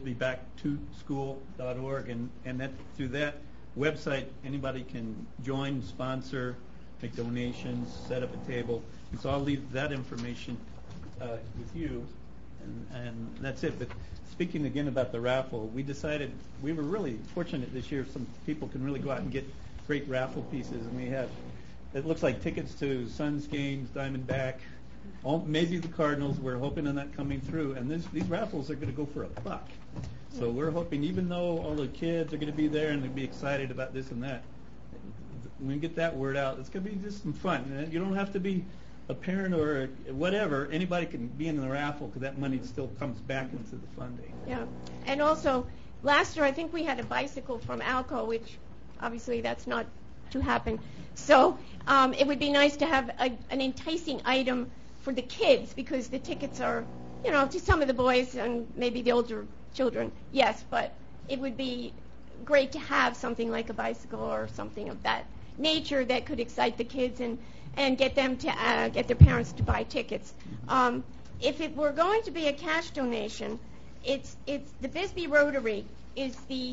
bisbeeback2school.org, and that through that website, anybody can join, sponsor, make donations, set up a table. And so I'll leave that information with you, and that's it. But speaking again about the raffle, we decided we were really fortunate this year. Some people can really go out and get great raffle pieces, and we have, it looks like tickets to Suns games, Diamondback, maybe the Cardinals. We're hoping on that coming through, and these raffles are going to go for $1. So we're hoping, even though all the kids are going to be there and they'll be excited about this and that, when we get that word out, it's going to be just some fun. You don't have to be a parent or whatever. Anybody can be in the raffle because that money still comes back into the funding. Yeah, and also last year I think we had a bicycle from Alco, which obviously that's not to happen. So it would be nice to have an enticing item for the kids, because the tickets are, to some of the boys and maybe the older children, yes, but it would be great to have something like a bicycle or something of that nature that could excite the kids and get them to get their parents to buy tickets. If it were going to be a cash donation, it's the Bisbee Rotary is the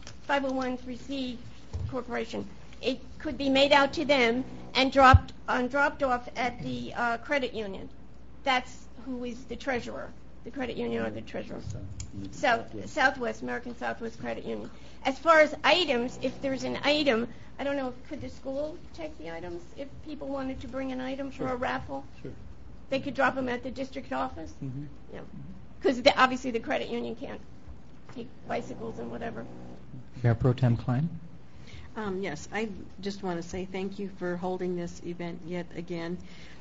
501c corporation. It could be made out to them and dropped off at the credit union. that's who is the treasurer, the credit union or the treasurer. Southwest, American Southwest Credit Union. As far as items, if there's an item, I don't know, could the school take the items if people wanted to bring an item for a raffle? Sure. They could drop them at the district office? Mm-hmm. Yeah. Because obviously the credit union can't take bicycles and whatever. Mayor Pro Tem Klein? Yes, I just want to say thank you for holding this event yet again.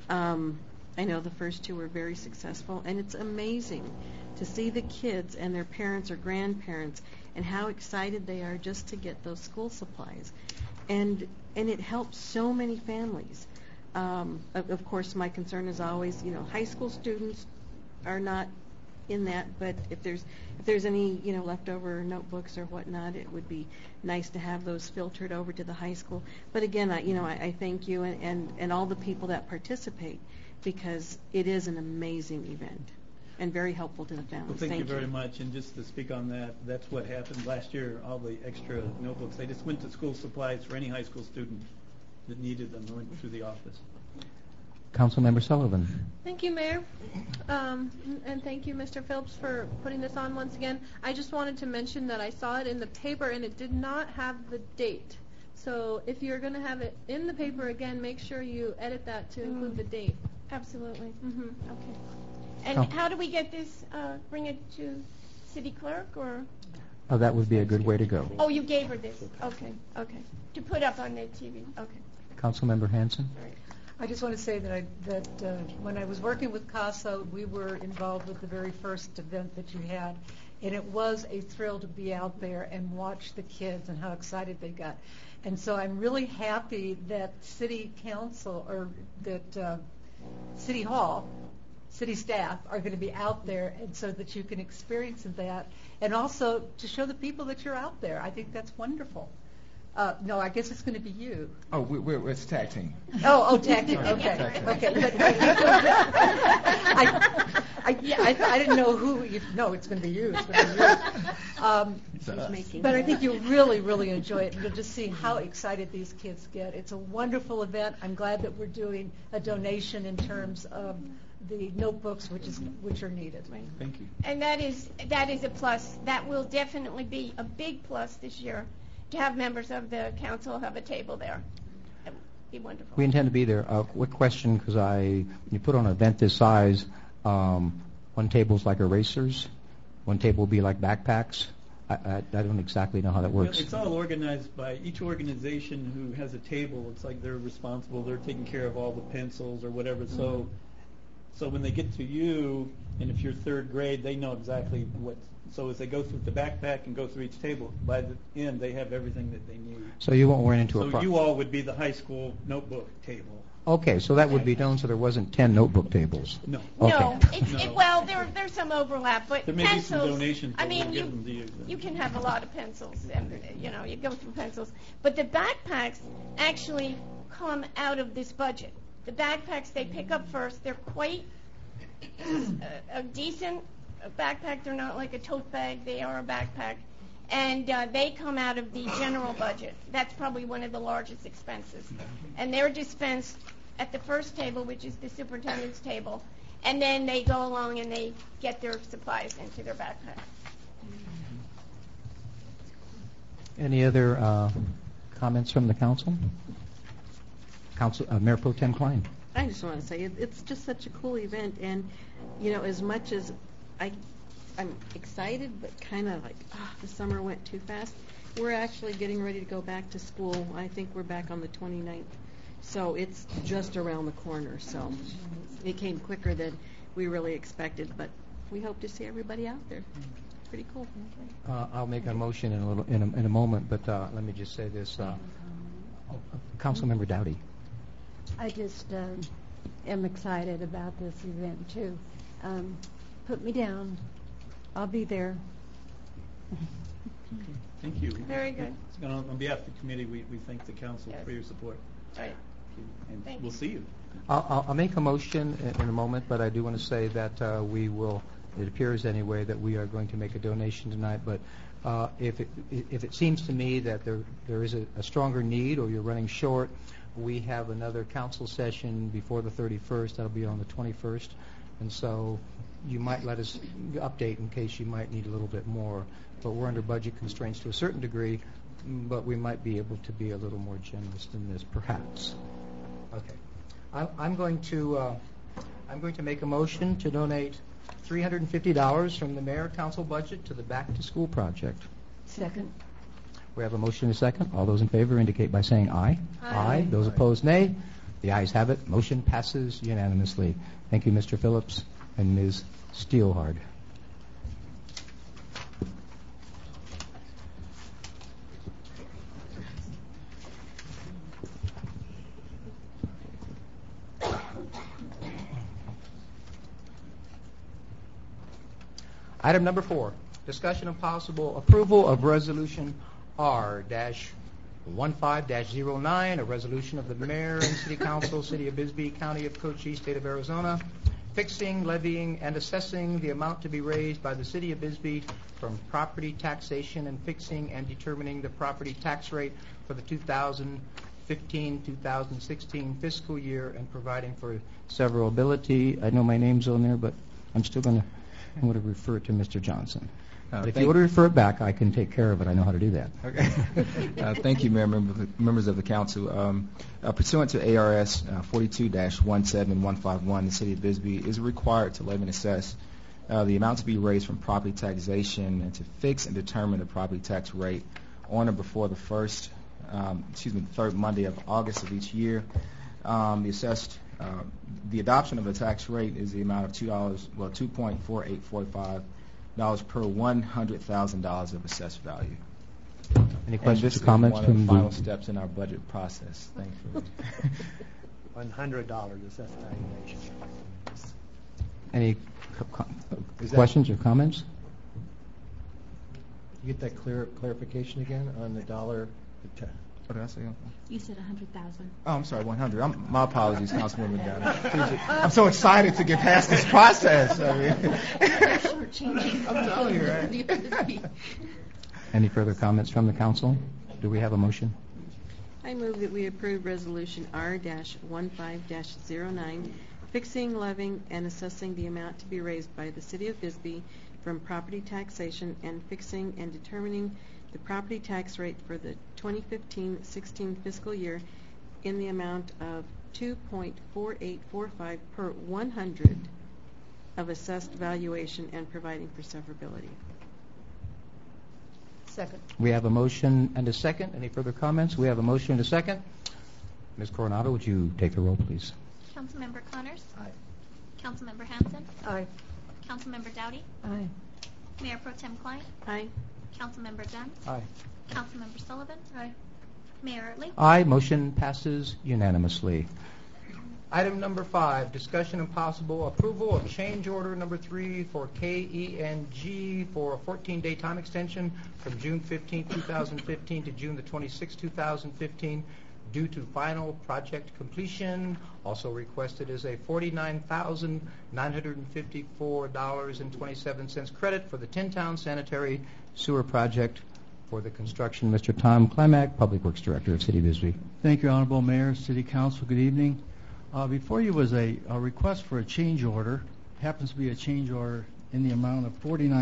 I know the first two were very successful, and it's amazing to see the kids and their parents or grandparents and how excited they are just to get those school supplies. And it helps so many families. Of course, my concern is always, high school students are not in that, but if there's any leftover notebooks or whatnot, it would be nice to have those filtered over to the high school. But again, I thank you and all the people that participate, because it is an amazing event and very helpful to the families. Well, thank you very much. And just to speak on that, that's what happened last year. All the extra notebooks, they just went to school supplies for any high school student that needed them. They went through the office. Councilmember Sullivan. Thank you, Mayor. And thank you, Mr. Phillips, for putting this on once again. I just wanted to mention that I saw it in the paper and it did not have the date. So if you're going to have it in the paper again, make sure you edit that to include the date. Absolutely. Mm-hmm. Okay. And how do we get this, bring it to city clerk or? Oh, that would be a good way to go. Oh, you gave her this. Okay. To put up on the TV. Okay. Councilmember Hanson. Right. I just want to say that when I was working with CASA, we were involved with the very first event that you had, and it was a thrill to be out there and watch the kids and how excited they got. And so I'm really happy that City Council or that City Hall, city staff are going to be out there, and so that you can experience that, and also to show the people that you're out there. I think that's wonderful. No, I guess it's going to be you. Oh, it's tag team. Oh, tag team. Okay. But I didn't know who. No, it's going to be you. It's going to be you. But I think you'll really, really enjoy it. You'll just see how excited these kids get. It's a wonderful event. I'm glad that we're doing a donation in terms of the notebooks, which are needed. Thank you. And that is a plus. That will definitely be a big plus this year, to have members of the council have a table there. That would be wonderful. We intend to be there. Quick question, because you put on an event this size, one table's like erasers, one table will be like backpacks. I don't exactly know how that works. Well, it's all organized by each organization who has a table. It's like they're responsible. They're taking care of all the pencils or whatever. So when they get to you, and if you're third grade, they know exactly what. So as they go through the backpack and go through each table, by the end they have everything that they need. So you won't run into a problem. So you all would be the high school notebook table. Okay, so that would be done so there wasn't 10 notebook tables. No. Okay. No. Well, there's some overlap, but there may pencils. Be some donations. I mean, you can have a lot of pencils, and you go through pencils. But the backpacks actually come out of this budget. The backpacks they pick up first, they're quite a decent backpack. They're not like a tote bag. They are a backpack. And they come out of the general budget. That's probably one of the largest expenses. And they're dispensed at the first table, which is the superintendent's table. And then they go along and they get their supplies into their backpack. Any other comments from the council? Mayor Pro Tem Klein. I just want to say it's just such a cool event, and as much as I'm excited, but kind of like the summer went too fast. We're actually getting ready to go back to school. I think we're back on the 29th, so it's just around the corner. So it came quicker than we really expected, but we hope to see everybody out there. Pretty cool. I'll make a motion in a moment, but let me just say this. Councilmember Dowdy. I just am excited about this event too. Put me down. I'll be there. Okay. Thank you. Very good. On behalf of the committee, we thank the council for your support. Right. And Thank we'll you. see you. I'll make a motion in a moment, but I do want to say that we will. It appears anyway that we are going to make a donation tonight. But if it seems to me that there is a stronger need, or you're running short, we have another council session before the 31st. That'll be on the 21st. And so you might let us update in case you might need a little bit more. But we're under budget constraints to a certain degree, but we might be able to be a little more generous than this, perhaps. Okay. I'm going to make a motion to donate $350 from the mayor council budget to the Back to School project. Second. We have a motion and a second. All those in favor indicate by saying aye. Aye. Those opposed, nay. The ayes have it. Motion passes unanimously. Thank you, Mr. Phillips and Ms. Steelhard. Item number 4, discussion of possible approval of resolution R-15-09, a resolution of the mayor and city council, city of Bisbee, county of Cochise, state of Arizona, fixing, levying, and assessing the amount to be raised by the city of Bisbee from property taxation and fixing and determining the property tax rate for the 2015-2016 fiscal year and providing for severability. I know my name's on there, but I'm still going to refer it to Mr. Johnson. If you want to refer it back, I can take care of it. I know how to do that. Okay. Thank you, Mayor, members of the council. Pursuant to ARS 42-17151, the city of Bisbee is required to levy and assess the amount to be raised from property taxation and to fix and determine the property tax rate on or before the third Monday of August of each year. The adoption of the tax rate is the amount of $2.4845 per $100,000 of assessed value. Any questions or This comments? is one of the final steps in our budget process. Thankfully. $100 assessed valuation. Any questions or comments? You get that clarification again on the dollar? What did I say? You said 100,000. Oh, I'm sorry, 100. My apologies, Councilwoman Downer. I'm so excited to get past this process. I'm telling you, right? Any further comments from the council? Do we have a motion? I move that we approve Resolution R-15-09, fixing, levying, and assessing the amount to be raised by the City of Bisbee from property taxation and fixing and determining the property tax rate for the 2015-16 fiscal year in the amount of $2.4845 per 100 of assessed valuation and providing for severability. Second. We have a motion and a second. Any further comments? We have a motion and a second. Ms. Coronado, would you take the roll, please? Councilmember Connors? Aye. Councilmember Hanson? Aye. Councilmember Dowdy? Aye. Mayor Pro Tem Klein? Aye. Councilmember Dunn? Aye. Councilmember Sullivan? Aye. Mayor Ertley? Aye. Motion passes unanimously. Item number 5, discussion and possible approval of change order number 3 for KENG for a 14-day time extension from June 15, 2015 to June the 26th, 2015 due to final project completion. Also requested is a $49,954.27 credit for the Tin Town Sanitary Sewer Project for the construction. Mr. Tom Klimak, Public Works Director of City of Bisbee. Thank you, Honorable Mayor, City Council. Good evening. Before you was a request for a change order. Happens to be a change order in the amount of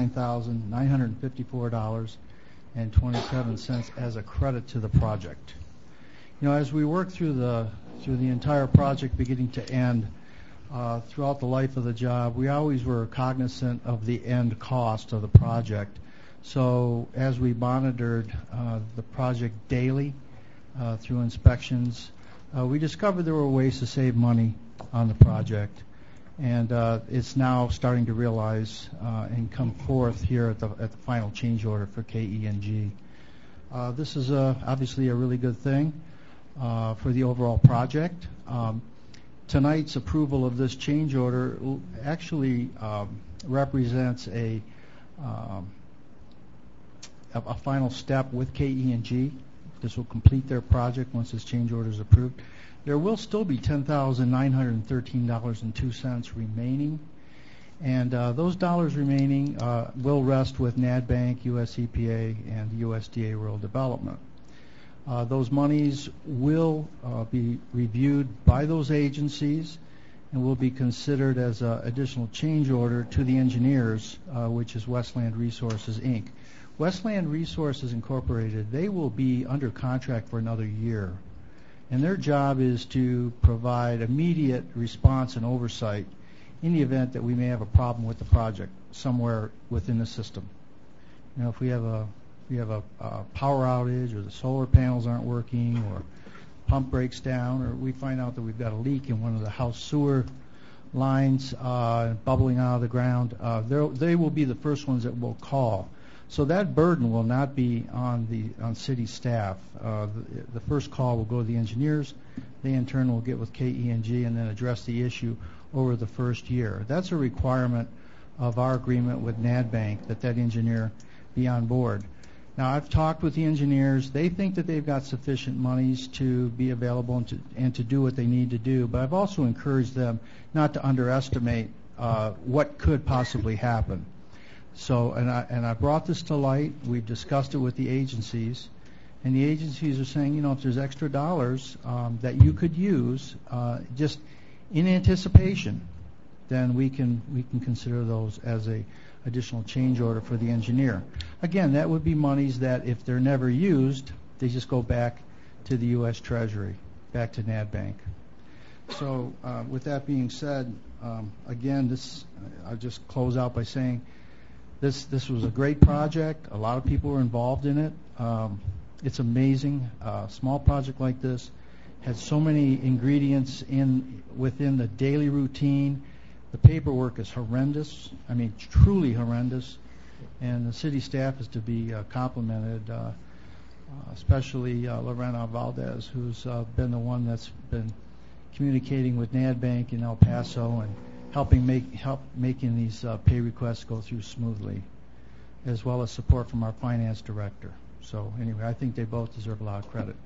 $49,954.27 as a credit to the project. You know, as we work through the entire project, beginning to end, throughout the life of the job, we always were cognizant of the end cost of the project. So as we monitored the project daily through inspections, we discovered there were ways to save money on the project, and it's now starting to realize and come forth here at the final change order for KENG. This is obviously a really good thing for the overall project. Tonight's approval of this change order actually represents a final step with KENG. This will complete their project once this change order is approved. There will still be $10,913.02 remaining, and those dollars remaining will rest with NADBank, US EPA, and USDA Rural Development. Those monies will be reviewed by those agencies and will be considered as an additional change order to the engineers, which is Westland Resources, Inc. Westland Resources Incorporated, they will be under contract for another year, and their job is to provide immediate response and oversight in the event that we may have a problem with the project somewhere within the system. You know, if we have a power outage, or the solar panels aren't working, or pump breaks down, or we find out that we've got a leak in one of the house sewer lines bubbling out of the ground, they will be the first ones that will call. So that burden will not be on city staff. The first call will go to the engineers. They in turn will get with KE&G and then address the issue over the first year. That's a requirement of our agreement with NADBank, that engineer be on board. Now, I've talked with the engineers. They think that they've got sufficient monies to be available and to do what they need to do, but I've also encouraged them not to underestimate what could possibly happen. So, and I brought this to light. We've discussed it with the agencies, and the agencies are saying, you know, if there's extra dollars that you could use just in anticipation, then we can consider those as a additional change order for the engineer. Again, that would be monies that if they're never used, they just go back to the U.S. Treasury, back to NADBank. So with that being said, again, I'll just close out by saying this was a great project. A lot of people were involved in it. It's amazing. A small project like this has so many ingredients within the daily routine. The paperwork is horrendous. I mean, truly horrendous. And the city staff is to be complimented, especially Lorena Valdez, who's been the one that's been communicating with NADBank in El Paso and helping making these pay requests go through smoothly, as well as support from our finance director. So anyway, I think they both deserve a lot of credit.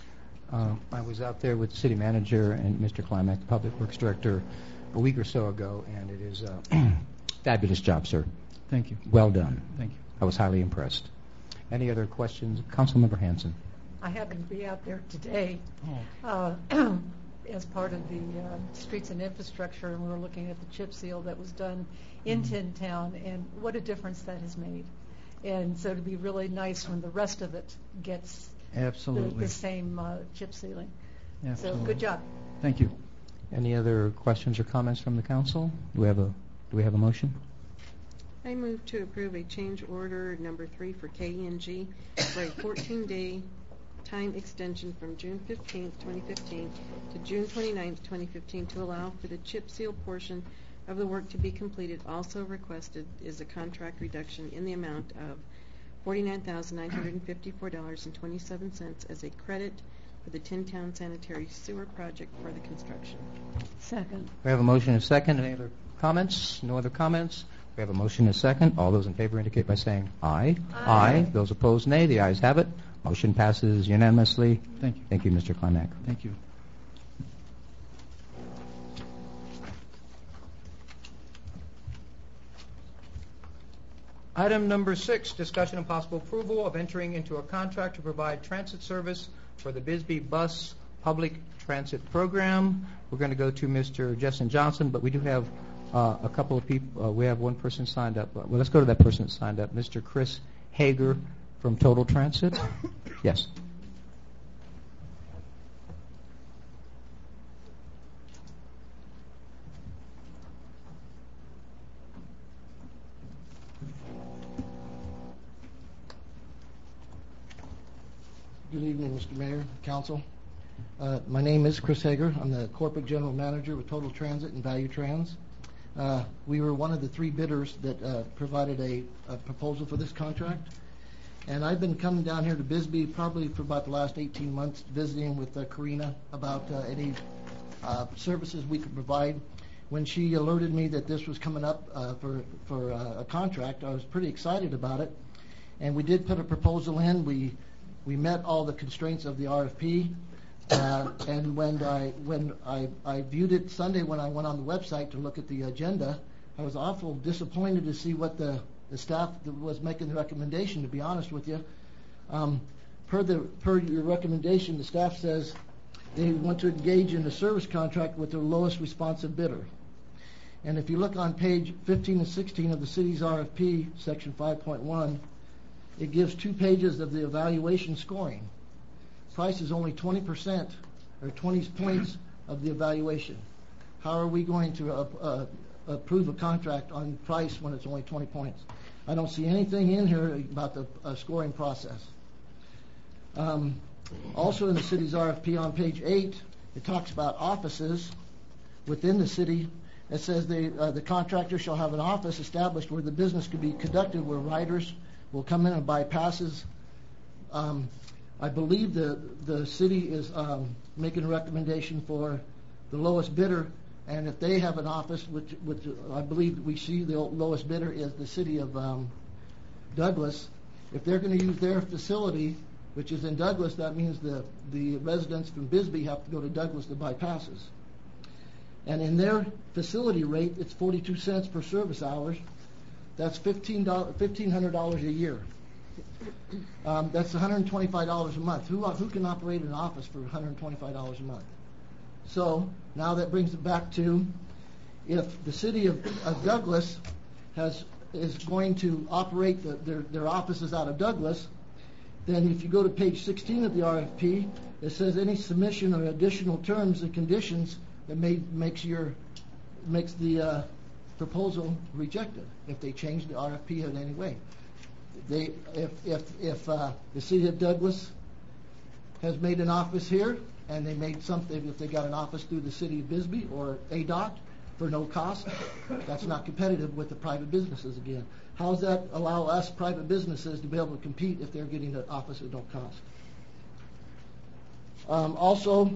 I was out there with the city manager and Mr. Klimek, the public works director, a week or so ago, and it is a fabulous job, sir. Thank you. Well done. Thank you. I was highly impressed. Any other questions? Councilmember Hanson. I happened to be out there today as part of the streets and infrastructure, and we were looking at the chip seal that was done in Tin Town, and what a difference that has made. And so it'd be really nice when the rest of it gets the same chip sealing. Absolutely. So good job. Thank you. Any other questions or comments from the council? Do we have a motion? I move to approve a change order number 3 for KE&G for a 14-day time extension from June 15th, 2015 to June 29th, 2015 to allow for the chip seal portion of the work to be completed. Also requested is a contract reduction in the amount of $49,954.27 as a credit for the Tin Town Sanitary Sewer Project for the construction. Second. We have a motion and a second. Any other comments? No other comments? We have a motion and a second. All those in favor indicate by saying aye. Aye. Those opposed, nay. The ayes have it. Motion passes unanimously. Thank you. Thank you, Mr. Klimek. Thank you. Item number 6, discussion and possible approval of entering into a contract to provide transit service for the Bisbee Bus Public Transit Program. We're going to go to Mr. Justin Johnson, but we do have a couple of people. We have one person signed up. Well, let's go to that person that signed up, Mr. Chris Hager from Total Transit. Yes. Good evening, Mr. Mayor, Council. My name is Chris Hager. I'm the Corporate General Manager with Total Transit and Value Trans. We were one of the 3 bidders that provided a proposal for this contract. And I've been coming down here to Bisbee probably for about the last 18 months, visiting with Karina about any services we could provide. When she alerted me that this was coming up for a contract, I was pretty excited about it. And we did put a proposal in. We met all the constraints of the RFP, and when I viewed it Sunday when I went on the website to look at the agenda, I was awful disappointed to see what the staff was making the recommendation, to be honest with you. Per your recommendation, the staff says they want to engage in a service contract with the lowest responsive bidder. And if you look on page 15 and 16 of the city's RFP, section 5.1, it gives 2 pages of the evaluation scoring. Price is only 20% or 20 points of the evaluation. How are we going to approve a contract on price when it's only 20 points? I don't see anything in here about the scoring process. Also in the city's RFP on page 8, it talks about offices within the city. It says the contractor shall have an office established where the business could be conducted, where riders will come in and buy passes. I believe the city is making a recommendation for the lowest bidder, and if they have an office, which I believe we see the lowest bidder is the city of Douglas, if they're going to use their facility, which is in Douglas, that means the residents from Bisbee have to go to Douglas to buy passes. And in their facility rate, it's 42 cents per service hours. That's $1,500 a year. That's $125 a month. Who can operate an office for $125 a month? So now that brings it back to, if the city of Douglas is going to operate their offices out of Douglas, then if you go to page 16 of the RFP, it says any submission or additional terms and conditions that makes the proposal rejected if they change the RFP in any way. If the city of Douglas has made an office here and they made something, if they got an office through the city of Bisbee or ADOT for no cost, that's not competitive with the private businesses again. How does that allow us private businesses to be able to compete if they're getting an office at no cost? Also,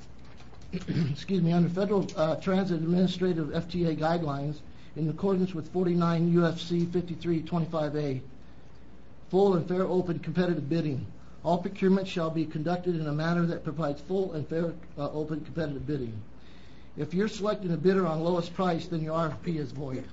excuse me, under Federal Transit Administrative FTA guidelines, in accordance with 49 UFC 5325A, full and fair, open, competitive bidding. All procurement shall be conducted in a manner that provides full and fair, open, competitive bidding. If you're selecting a bidder on lowest price, then your RFP is void.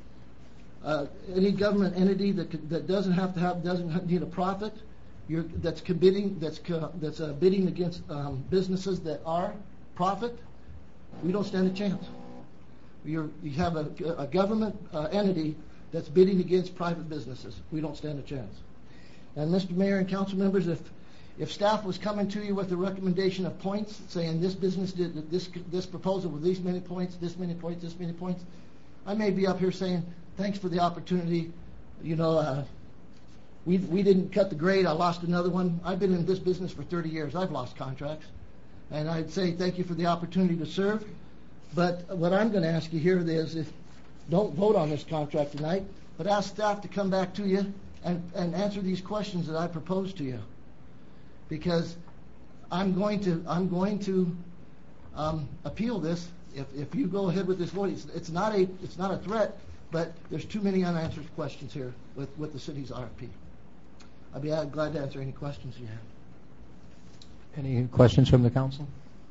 Any government entity that doesn't need a profit, that's bidding against businesses that are profit, we don't stand a chance. You have a government entity that's bidding against private businesses. We don't stand a chance. And Mr. Mayor and council members, if staff was coming to you with a recommendation of points, saying this business did this proposal with these many points, this many points, this many points, I may be up here saying, thanks for the opportunity. You know, we didn't cut the grade. I lost another one. I've been in this business for 30 years. I've lost contracts. And I'd say thank you for the opportunity to serve. But what I'm going to ask you here is, don't vote on this contract tonight, but ask staff to come back to you and answer these questions that I propose to you. Because I'm going to appeal this if you go ahead with this vote. It's not a threat, but there's too many unanswered questions here with the city's RFP. I'd be glad to answer any questions you have. Any questions from the council?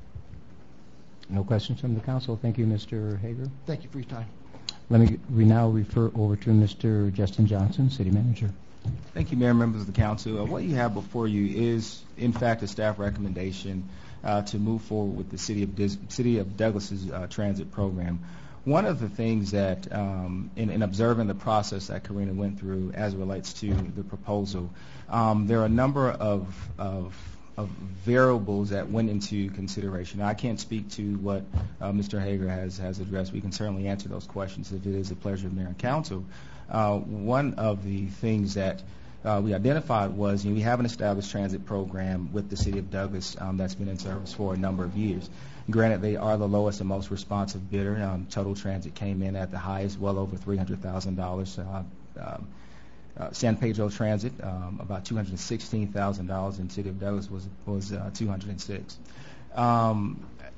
No questions from the council. Thank you, Mr. Hager. Thank you for your time. We now refer over to Mr. Justin Johnson, City Manager. Thank you, Mayor and members of the council. What you have before you is, in fact, a staff recommendation to move forward with the City of Douglas's transit program. One of the things that, in observing the process that Karina went through as it relates to the proposal, there are a number of variables that went into consideration. Now, I can't speak to what Mr. Hager has addressed. We can certainly answer those questions if it is a pleasure of Mayor and Council. One of the things that we identified was we have an established transit program with the City of Douglas that's been in service for a number of years. Granted, they are the lowest and most responsive bidder. Total Transit came in at the highest, well over $300,000. San Pedro Transit, about $216,000, and City of Douglas was $206,000.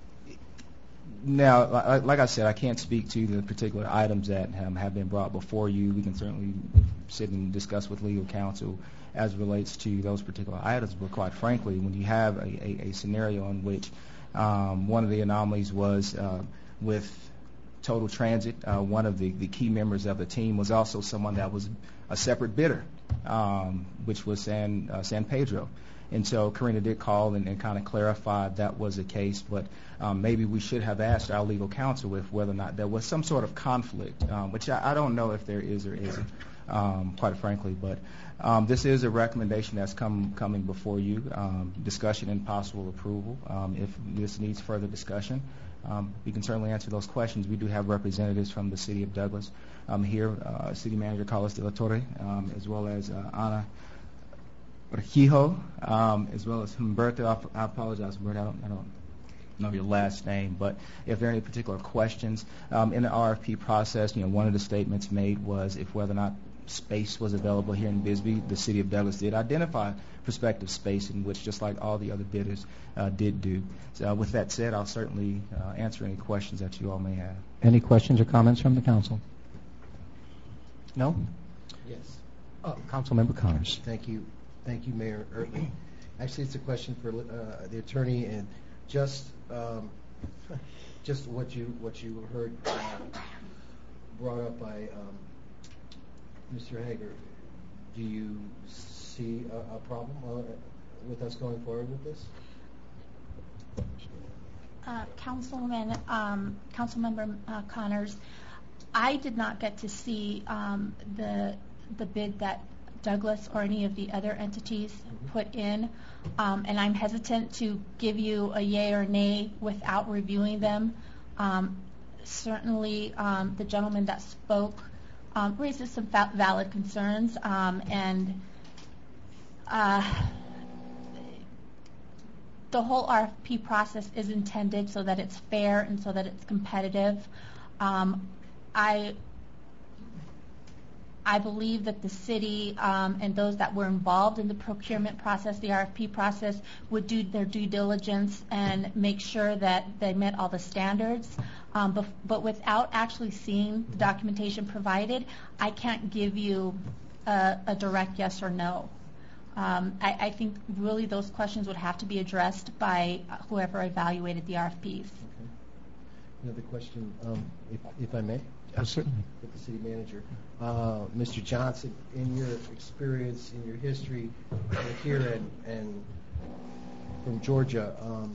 Now, like I said, I can't speak to the particular items that have been brought before you. We can certainly sit and discuss with legal counsel as it relates to those particular items. But quite frankly, when you have a scenario in which one of the anomalies was with Total Transit, one of the key members of the team was also someone that was a separate bidder, which was San Pedro. And so Karina did call and kind of clarify that was the case, but maybe we should have asked our legal counsel if whether or not there was some sort of conflict, which I don't know if there is or isn't, quite frankly. But this is a recommendation that's coming before you, discussion and possible approval. If this needs further discussion, we can certainly answer those questions. We do have representatives from the City of Douglas here, City Manager Carlos de la Torre, as well as Ana Urquijo, as well as Humberto. I apologize, Humberto, I don't know your last name, but if there are any particular questions in the RFP process, one of the statements made was if whether or not space was available here in Bisbee, the City of Douglas did identify prospective space, in which just like all the other bidders did do. So with that said, I'll certainly answer any questions that you all may have. Any questions or comments from the council? No? Yes. Councilmember Connors. Thank you, Mayor Ertley. Actually, it's a question for the attorney, and just what you heard brought up by Mr. Hager. Do you see a problem with us going forward with this? Councilmember Connors, I did not get to see the bid that Douglas or any of the other entities put in, and I'm hesitant to give you a yay or nay without reviewing them. Certainly, the gentleman that spoke raises some valid concerns, and the whole RFP process is intended so that it's fair and so that it's competitive. I believe that the city and those that were involved in the procurement process, the RFP process, would do their due diligence and make sure that they met all the standards. But without actually seeing the documentation provided, I can't give you a direct yes or no. I think really those questions would have to be addressed by whoever evaluated the RFPs. Okay. Another question, if I may? Certainly. With the city manager. Mr. Johnson, in your experience, in your history here and from Georgia,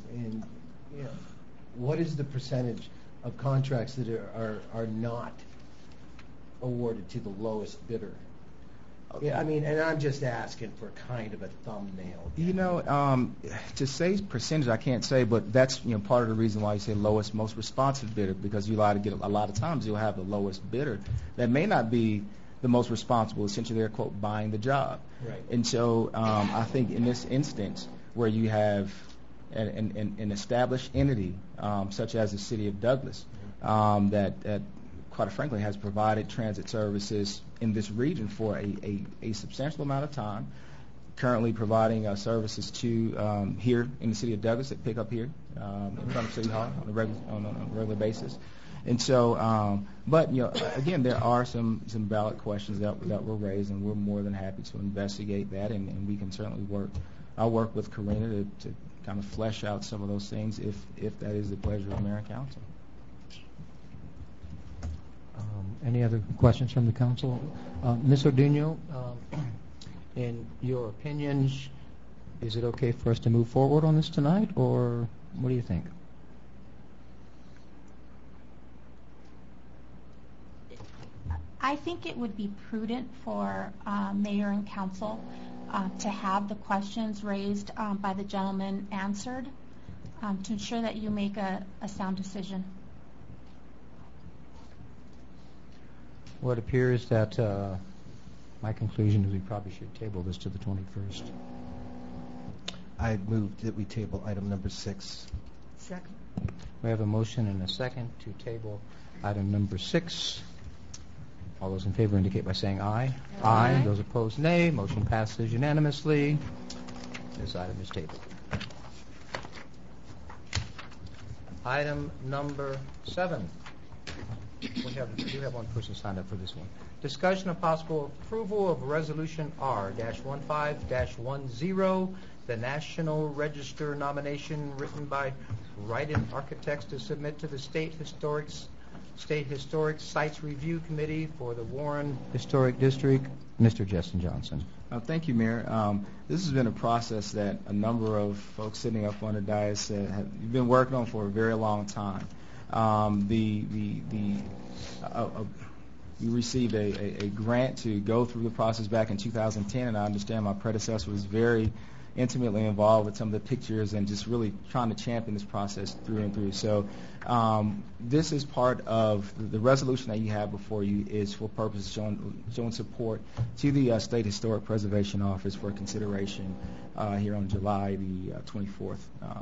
what is the percentage of contracts that are not awarded to the lowest bidder? Yeah, I mean, and I'm just asking for kind of a thumbnail. To say percentage, I can't say, but that's part of the reason why you say lowest, most responsive bidder, because you get a lot of times you'll have the lowest bidder that may not be the most responsible. Essentially, they're quote buying the job. Right. And so I think in this instance where you have an established entity such as the City of Douglas that quite frankly has provided transit services in this region for a substantial amount of time, currently providing services to here in the City of Douglas that pick up here in front of City Hall on a regular basis. And so, but again, there are some valid questions that were raised, and we're more than happy to investigate that, and we can certainly work. I'll work with Karina to kind of flesh out some of those things if that is the pleasure of Mayor and Council. Any other questions from the council? Ms. Orduno, in your opinions, is it okay for us to move forward on this tonight, or what do you think? I think it would be prudent for Mayor and Council to have the questions raised by the gentleman answered to ensure that you make a sound decision. Well, it appears that my conclusion is we probably should table this to the 21st. I move that we table item number 6. Second. We have a motion and a second to table item number 6. All those in favor indicate by saying aye. Aye. Those opposed, nay. Motion passes unanimously. This item is tabled. Item number 7. We do have one person signed up for this one. Discussion of possible approval of Resolution R-15-10, the National Register nomination written by Wright & Architects to submit to the State Historic State Historic Sites Review Committee for the Warren Historic District, Mr. Justin Johnson. Thank you, Mayor. This has been a process that a number of folks sitting up on the dais have been working on for a very long time. We received a grant to go through the process back in 2010, and I understand my predecessor was very intimately involved with some of the pictures and just really trying to champion this process through and through. So this is part of the resolution that you have before you is for purposes showing support to the State Historic Preservation Office for consideration here on July the 24th.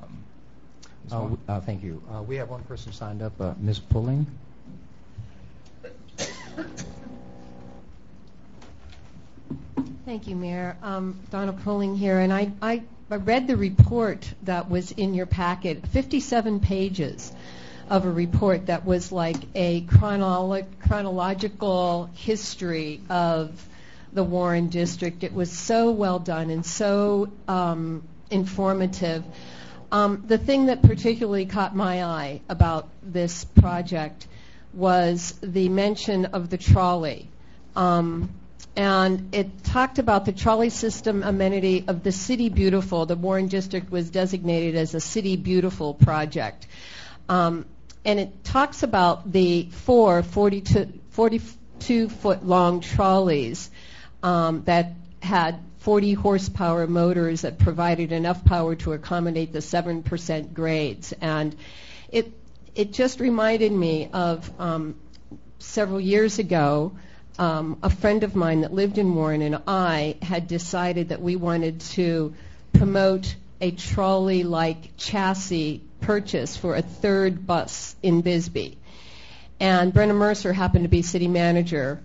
Thank you. We have one person signed up, Ms. Pulling. Thank you, Mayor. Donna Pulling here, and I read the report that was in your packet, 57 pages of a report that was like a chronological history of the Warren District. It was so well done and so informative. The thing that particularly caught my eye about this project was the mention of the trolley. And it talked about the trolley system amenity of the City Beautiful. The Warren District was designated as a City Beautiful project. And it talks about the 42-foot long trolleys that had 40 horsepower motors that provided enough power to accommodate the 7% grades. And it just reminded me of several years ago, a friend of mine that lived in Warren and I had decided that we wanted to promote a trolley-like chassis purchase for a third bus in Bisbee. And Brenna Mercer happened to be city manager,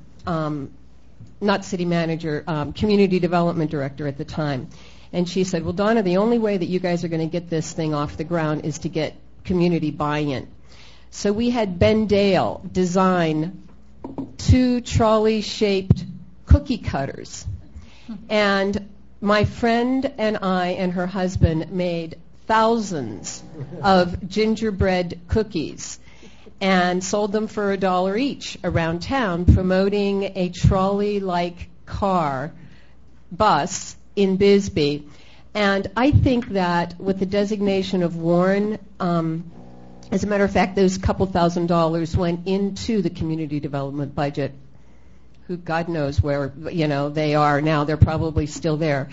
community development director at the time. And she said, well, Donna, the only way that you guys are going to get this thing off the ground is to get community buy-in. So we had Ben Dale design 2 trolley-shaped cookie cutters. And my friend and I and her husband made thousands of gingerbread cookies and sold them for $1 each around town, promoting a trolley-like bus in Bisbee. And I think that with the designation of Warren, as a matter of fact, those couple $1,000s went into the community development budget. Who God knows where they are now. They're probably still there.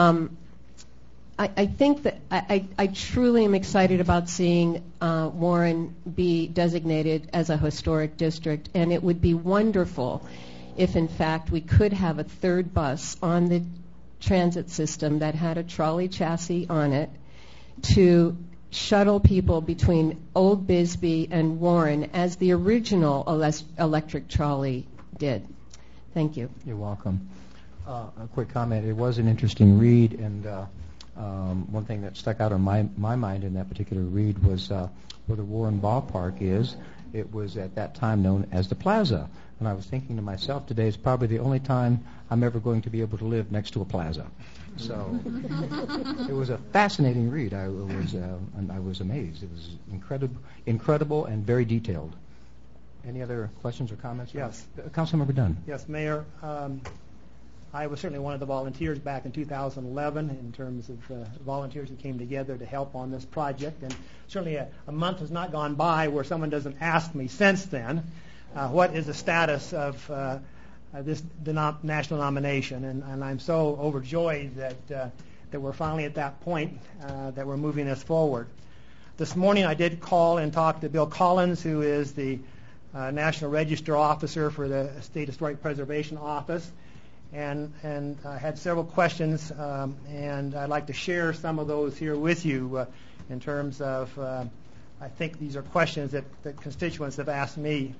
I think that I truly am excited about seeing Warren be designated as a historic district, and it would be wonderful if, in fact, we could have a third bus on the transit system that had a trolley chassis on it to shuttle people between Old Bisbee and Warren as the original electric trolley did. Thank you. You're welcome. A quick comment. It was an interesting read, and one thing that stuck out in my mind in that particular read was where the Warren Ballpark is. It was at that time known as the Plaza. And I was thinking to myself, today is probably the only time I'm ever going to be able to live next to a plaza. So it was a fascinating read. I was amazed. It was incredible and very detailed. Any other questions or comments? Yes. Councilmember Dunn. Yes, Mayor. I was certainly one of the volunteers back in 2011 in terms of volunteers who came together to help on this project. And certainly a month has not gone by where someone doesn't ask me since then, what is the status of this national nomination? And I'm so overjoyed that we're finally at that point, that we're moving this forward. This morning I did call and talk to Bill Collins, who is the National Register Officer for the State Historic Preservation Office, and I had several questions, and I'd like to share some of those here with you in terms of, I think these are questions that constituents have asked me.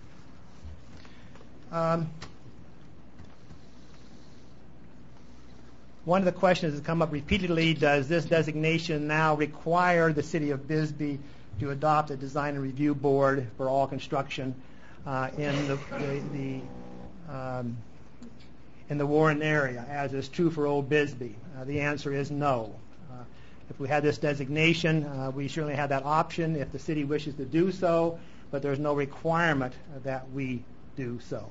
One of the questions that's come up repeatedly: does this designation now require the City of Bisbee to adopt a design and review board for all construction in the Warren area, as is true for Old Bisbee? The answer is no. If we had this designation, we certainly have that option if the city wishes to do so. but there's no requirement that we do so.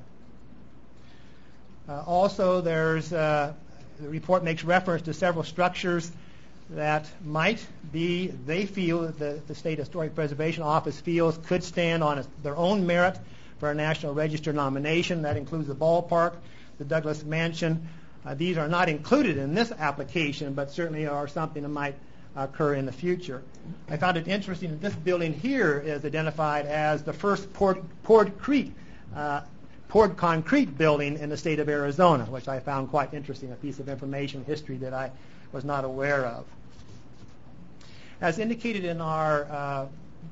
Also, the report makes reference to several structures that might be, they feel, that the State Historic Preservation Office feels could stand on their own merit for a National Register nomination. That includes the ballpark, the Douglas Mansion. These are not included in this application, but certainly are something that might occur in the future. I found it interesting that this building here is identified as the first poured concrete building in the state of Arizona, which I found quite interesting, a piece of information history that I was not aware of. As indicated in our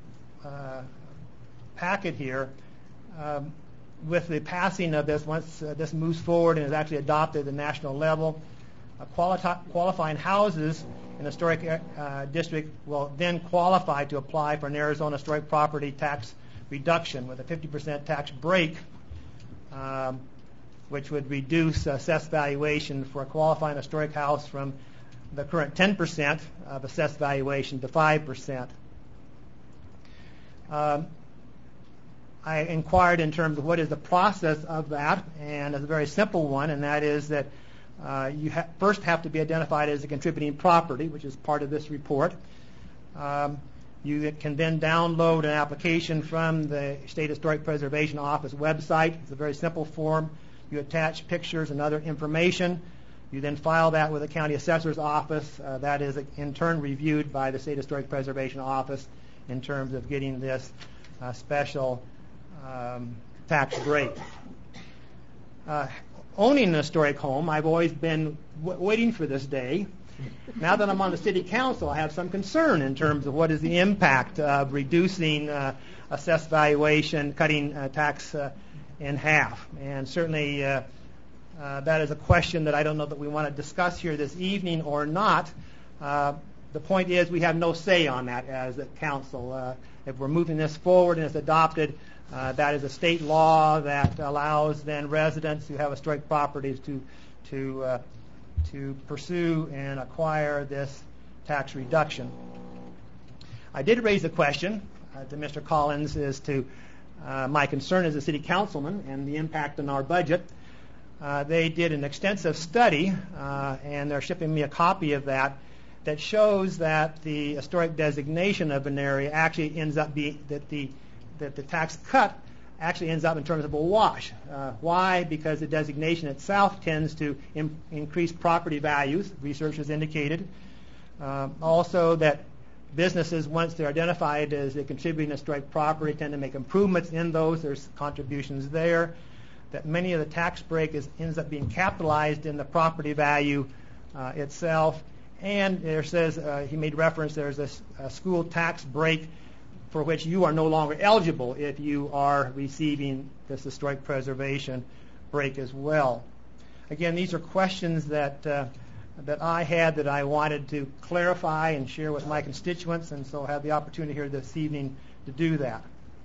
packet here, with the passing of this, once this moves forward and is actually adopted at the national level, qualifying houses in the historic district will then qualify to apply for an Arizona historic property tax reduction with a 50% tax break, which would reduce assessed valuation for a qualifying historic house from the current 10% of assessed valuation to 5%. I inquired in terms of what is the process of that, and it's a very simple one, and that is that you first have to be identified as a contributing property, which is part of this report. You can then download an application from the State Historic Preservation Office website. It's a very simple form. You attach pictures and other information. You then file that with the county assessor's office. That is in turn reviewed by the State Historic Preservation Office in terms of getting this special tax break. Owning a historic home, I've always been waiting for this day. Now that I'm on the city council, I have some concern in terms of what is the impact of reducing assessed valuation, cutting tax in half. And certainly that is a question that I don't know that we want to discuss here this evening or not. The point is we have no say on that as a council. If we're moving this forward and it's adopted, that is a state law that allows then residents who have historic properties to pursue and acquire this tax reduction. I did raise the question to Mr. Collins as to my concern as a city councilman and the impact on our budget. They did an extensive study, and they're shipping me a copy of that shows that the historic designation of an area actually ends up being that the tax cut actually ends up in terms of a wash. Why? Because the designation itself tends to increase property values, research has indicated. Also that businesses, once they're identified as a contributing historic property, tend to make improvements in those. There's contributions there. That many of the tax break ends up being capitalized in the property value itself. And there says, he made reference, there's a school tax break for which you are no longer eligible if you are receiving this historic preservation break as well. Again, these are questions that I had that I wanted to clarify and share with my constituents, and so I have the opportunity here this evening to do that.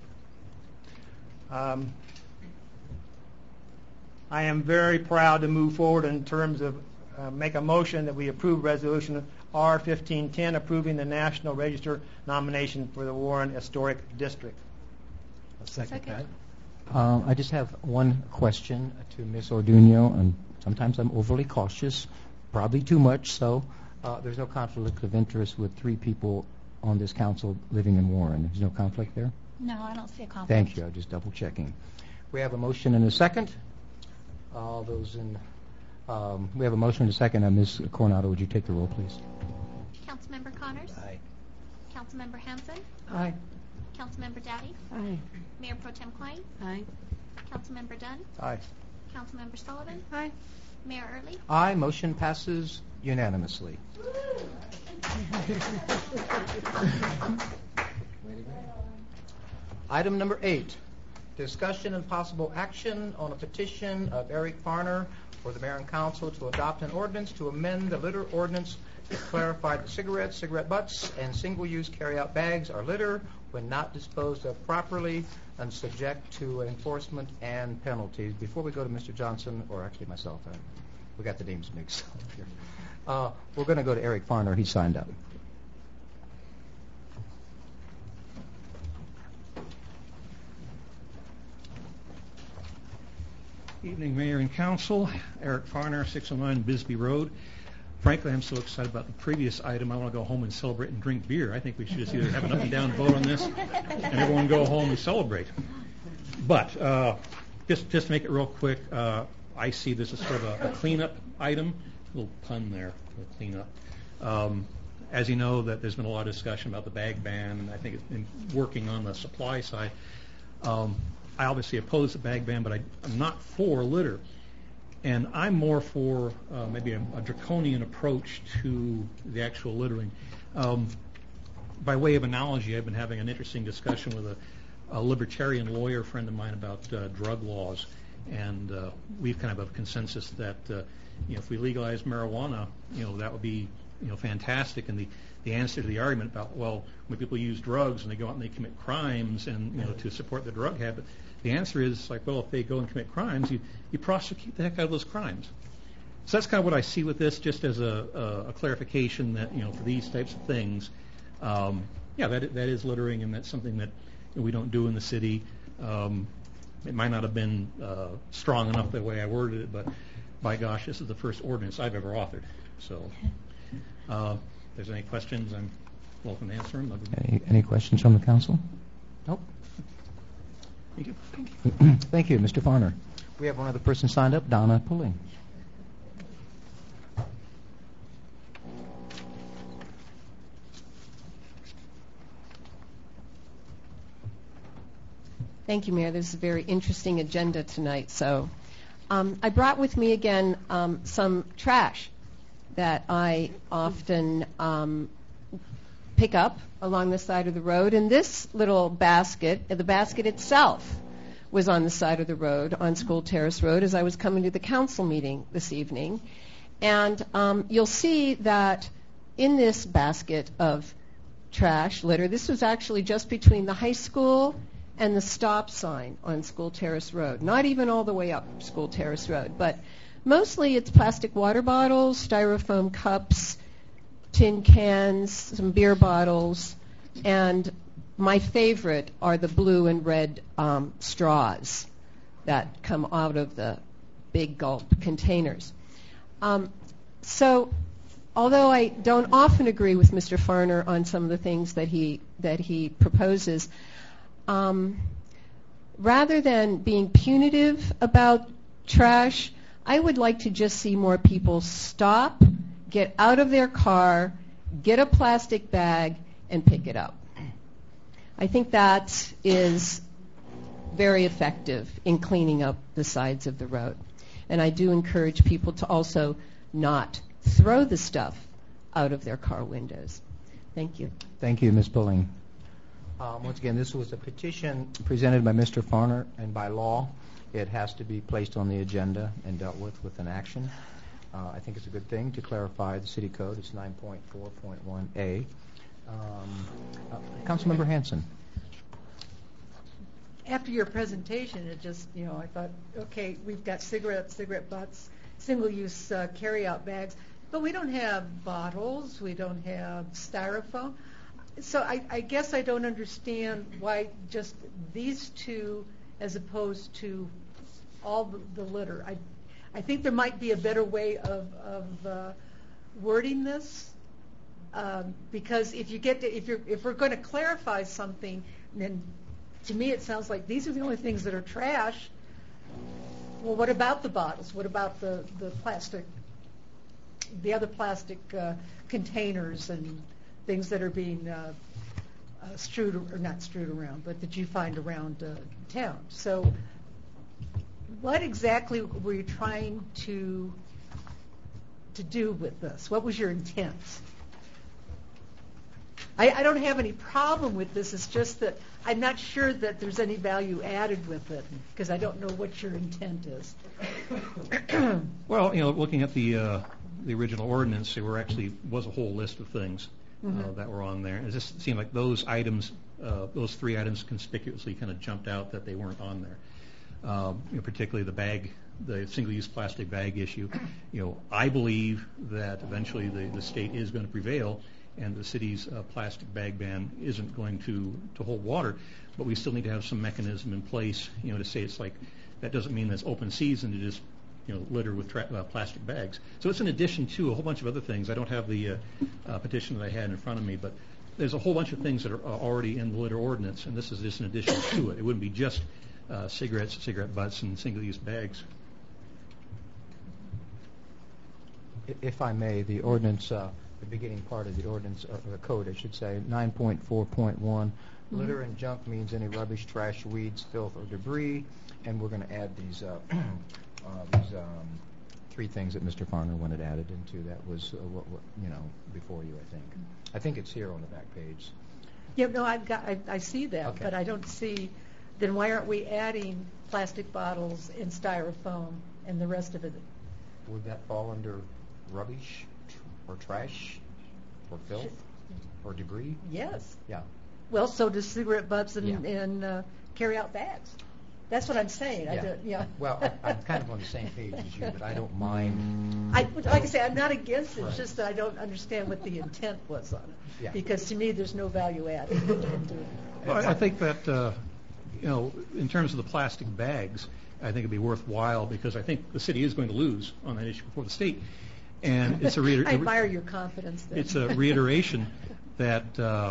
I am very proud to move forward in terms of make a motion that we approve Resolution R-1510 approving the National Register nomination for the Warren Historic District. I'll second that. I just have one question to Ms. Orduno, and sometimes I'm overly cautious, probably too much so. There's no conflict of interest with 3 people on this council living in Warren. There's no conflict there? No, I don't see a conflict. Thank you. I'm just double checking. We have a motion and a second. All those in... we have a motion and a second. Ms. Coronado, would you take the roll, please? Councilmember Connors? Aye. Councilmember Hanson? Aye. Councilmember Dowdy? Aye. Mayor Pro Tem Klein? Aye. Councilmember Dunn? Aye. Councilmember Sullivan? Aye. Mayor Early? Aye. Motion passes unanimously. Item number 8, discussion and possible action on a petition of Eric Farner for the Mayor and Council to adopt an ordinance to amend the litter ordinance to clarify that cigarettes, cigarette butts, and single-use carry-out bags are litter when not disposed of properly and subject to enforcement and penalties. Before we go to Mr. Johnson, or actually myself, we got the names mixed up here. We're going to go to Eric Farner. He signed up. Evening, Mayor and Council. Eric Farner, 609 Bisbee Road. Frankly, I'm so excited about the previous item, I want to go home and celebrate and drink beer. I think we should just either have an up and down vote on this and everyone go home and celebrate. But just to make it real quick, I see this as sort of a cleanup item. A little pun there, a cleanup. As you know, that there's been a lot of discussion about the bag ban, and I think it's been working on the supply side. I obviously oppose the bag ban, but I'm not for litter. And I'm more for maybe a draconian approach to the actual littering. By way of analogy, I've been having an interesting discussion with a libertarian lawyer friend of mine about drug laws, and we've kind of have a consensus that if we legalize marijuana, that would be fantastic. And the answer to the argument about, well, when people use drugs and they go out and they commit crimes and to support the drug habit, the answer is like, well, if they go and commit crimes, you prosecute the heck out of those crimes. So that's kind of what I see with this, just as a clarification that for these types of things, that is littering, and that's something that we don't do in the city. It might not have been strong enough the way I worded it, but by gosh, this is the first ordinance I've ever authored. So if there's any questions, I'm welcome to answer them. Any questions from the council? Nope. Thank you. Thank you, Mr. Farner. We have one other person signed up, Donna Pulling. Thank you, Mayor. This is a very interesting agenda tonight. So I brought with me again some trash that I often pick up along the side of the road. And this little basket, the basket itself, was on the side of the road on School Terrace Road as I was coming to the council meeting this evening. And you'll see that in this basket of trash, litter, this was actually just between the high school and the stop sign on School Terrace Road. Not even all the way up School Terrace Road, but mostly it's plastic water bottles, styrofoam cups, tin cans, some beer bottles, and my favorite are the blue and red straws that come out of the big gulp containers. So although I don't often agree with Mr. Farner on some of the things that he proposes, rather than being punitive about trash, I would like to just see more people stop, get out of their car, get a plastic bag, and pick it up. I think that is very effective in cleaning up the sides of the road. And I do encourage people to also not throw the stuff out of their car windows. Thank you. Thank you, Ms. Pulling. Once again, this was a petition presented by Mr. Farner, and by law, it has to be placed on the agenda and dealt with an action. I think it's a good thing to clarify the city code. It's 9.4.1A. Councilmember Hanson. After your presentation, it just, I thought, okay, we've got cigarette butts, single-use carry-out bags, but we don't have bottles, we don't have styrofoam. So I guess I don't understand why just these two as opposed to all the litter. I think there might be a better way of wording this, because if we're going to clarify something, then to me it sounds like these are the only things that are trash. Well, what about the bottles? What about the plastic, the other plastic containers and things that are being not strewed around, but that you find around town? So what exactly were you trying to do with this? What was your intent? I don't have any problem with this. It's just that I'm not sure that there's any value added with it, because I don't know what your intent is. Well, looking at the original ordinance, there was a whole list of things that were on there. It just seemed like those those three items conspicuously kind of jumped out that they weren't on there. Particularly the single-use plastic bag issue. I believe that eventually the state is going to prevail, and the city's plastic bag ban isn't going to hold water, but we still need to have some mechanism in place, to say it's like that doesn't mean that's open season to just litter with plastic bags. So it's in addition to a whole bunch of other things. I don't have the petition that I had in front of me, but there's a whole bunch of things that are already in the litter ordinance, and this is just an addition to it. It wouldn't be just cigarettes, cigarette butts, and single-use bags. If I may, the ordinance, the beginning part of the ordinance, the code, I should say, 9.4.1, litter and junk means any rubbish, trash, weeds, filth, or debris, and we're going to add these three things that Mr. Farner wanted added into. That was before you, I think. I think it's here on the back page. Yeah, no, I see that, Okay. but I don't see. Then why aren't we adding plastic bottles and styrofoam and the rest of it? Would that fall under rubbish or trash or filth or debris? Yes. Yeah. Well, so does cigarette butts and carry-out bags. That's what I'm saying. Well, I'm kind of on the same page as you, but I don't mind. Like I say, I'm not against it. It's just that I don't understand what the intent was on it. Yeah. Because to me, there's no value added. Well, I think that in terms of the plastic bags, I think it'd be worthwhile because I think the city is going to lose on that issue before the state, and it's a I admire your confidence there. It's a reiteration that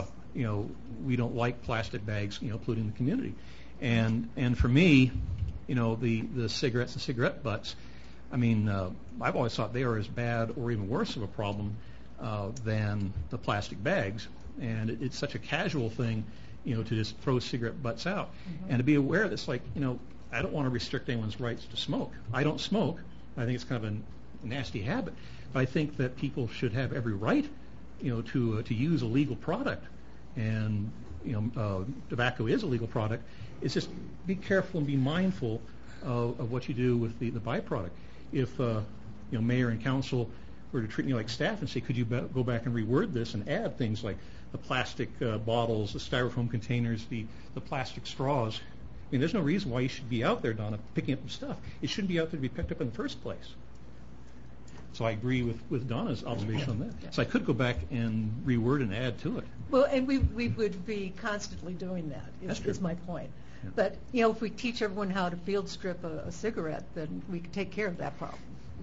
we don't like plastic bags polluting the community. And for me, the cigarettes and cigarette butts, I mean, I've always thought they are as bad or even worse of a problem than the plastic bags. And it's such a casual thing, to just throw cigarette butts out. Mm-hmm. And to be aware that it's like, I don't want to restrict anyone's rights to smoke. I don't smoke. I think it's kind of a nasty habit. But I think that people should have every right, to use a legal product. And, tobacco is a legal product. It's just be careful and be mindful of what you do with the byproduct. If mayor and council were to treat me like staff and say, could you go back and reword this and add things like the plastic bottles, the styrofoam containers, the plastic straws. I mean, there's no reason why you should be out there, Donna, picking up some stuff. It shouldn't be out there to be picked up in the first place. So I agree with Donna's observation on that. So I could go back and reword and add to it. Well, and we would be constantly doing that, is my point. Yeah. But, if we teach everyone how to field strip a cigarette, then we can take care of that problem.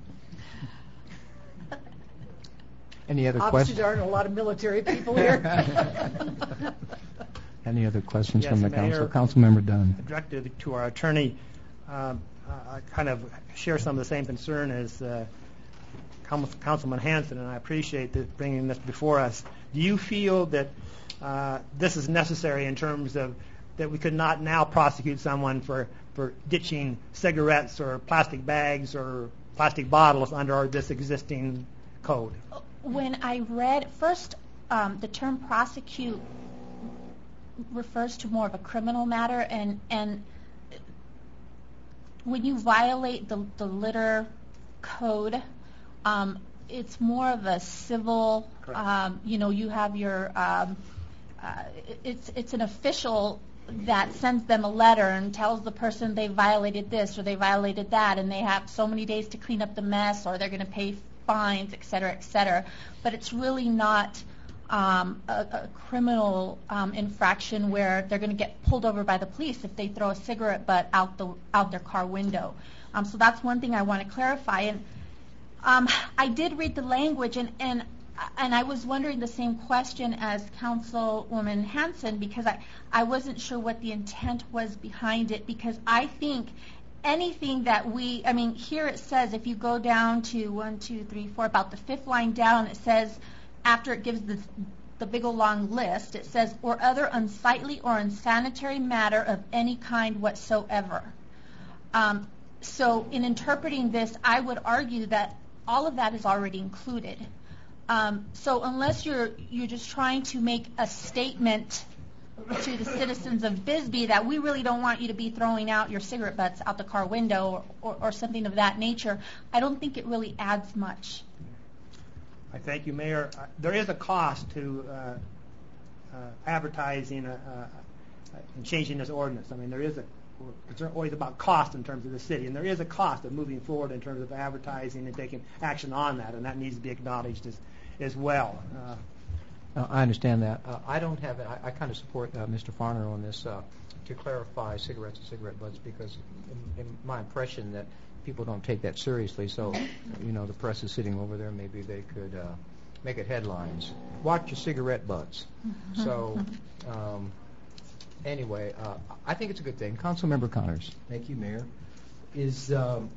Any other questions? Obviously, there aren't a lot of military people here. Any other questions Yes, from the Mayor. council? Councilmember Dunn. Directed to our attorney, I kind of share some of the same concern as Councilman Hanson, and I appreciate bringing this before us. Do you feel that this is necessary in terms of that we could not now prosecute someone for ditching cigarettes or plastic bags or plastic bottles under this existing code? When I read, first, the term prosecute refers to more of a criminal matter, and when you violate the litter code, it's more of a civil, you have your, it's an official that sends them a letter and tells the person they violated this or they violated that, and they have so many days to clean up the mess, or they're going to pay fines, et cetera, et cetera. But it's really not a criminal infraction where they're going to get pulled over by the police if they throw a cigarette butt out their car window. So that's one thing I want to clarify. And I did read the language, and I was wondering the same question as Councilwoman Hanson, because I wasn't sure what the intent was behind it, because I think anything that here it says, if you go down to 1, 2, 3, 4, about the fifth line down, it says, after it gives the big old long list, it says, or other unsightly or unsanitary matter of any kind whatsoever. So in interpreting this, I would argue that all of that is already included. So unless you're just trying to make a statement to the citizens of Bisbee that we really don't want you to be throwing out your cigarette butts out the car window or something of that nature, I don't think it really adds much. I thank you, Mayor. There is a cost to advertising and changing this ordinance. I mean, it's always about cost in terms of the city, and there is a cost of moving forward in terms of advertising and taking action on that, and that needs to be acknowledged as well. I understand that. I don't have it. I kind of support Mr. Farner on this to clarify cigarettes and cigarette butts, because in my impression that people don't take that seriously. So, the press is sitting over there. Maybe they could make it headlines. Watch your cigarette butts. So, anyway, I think it's a good thing. Councilmember Connors. Thank you, Mayor. It's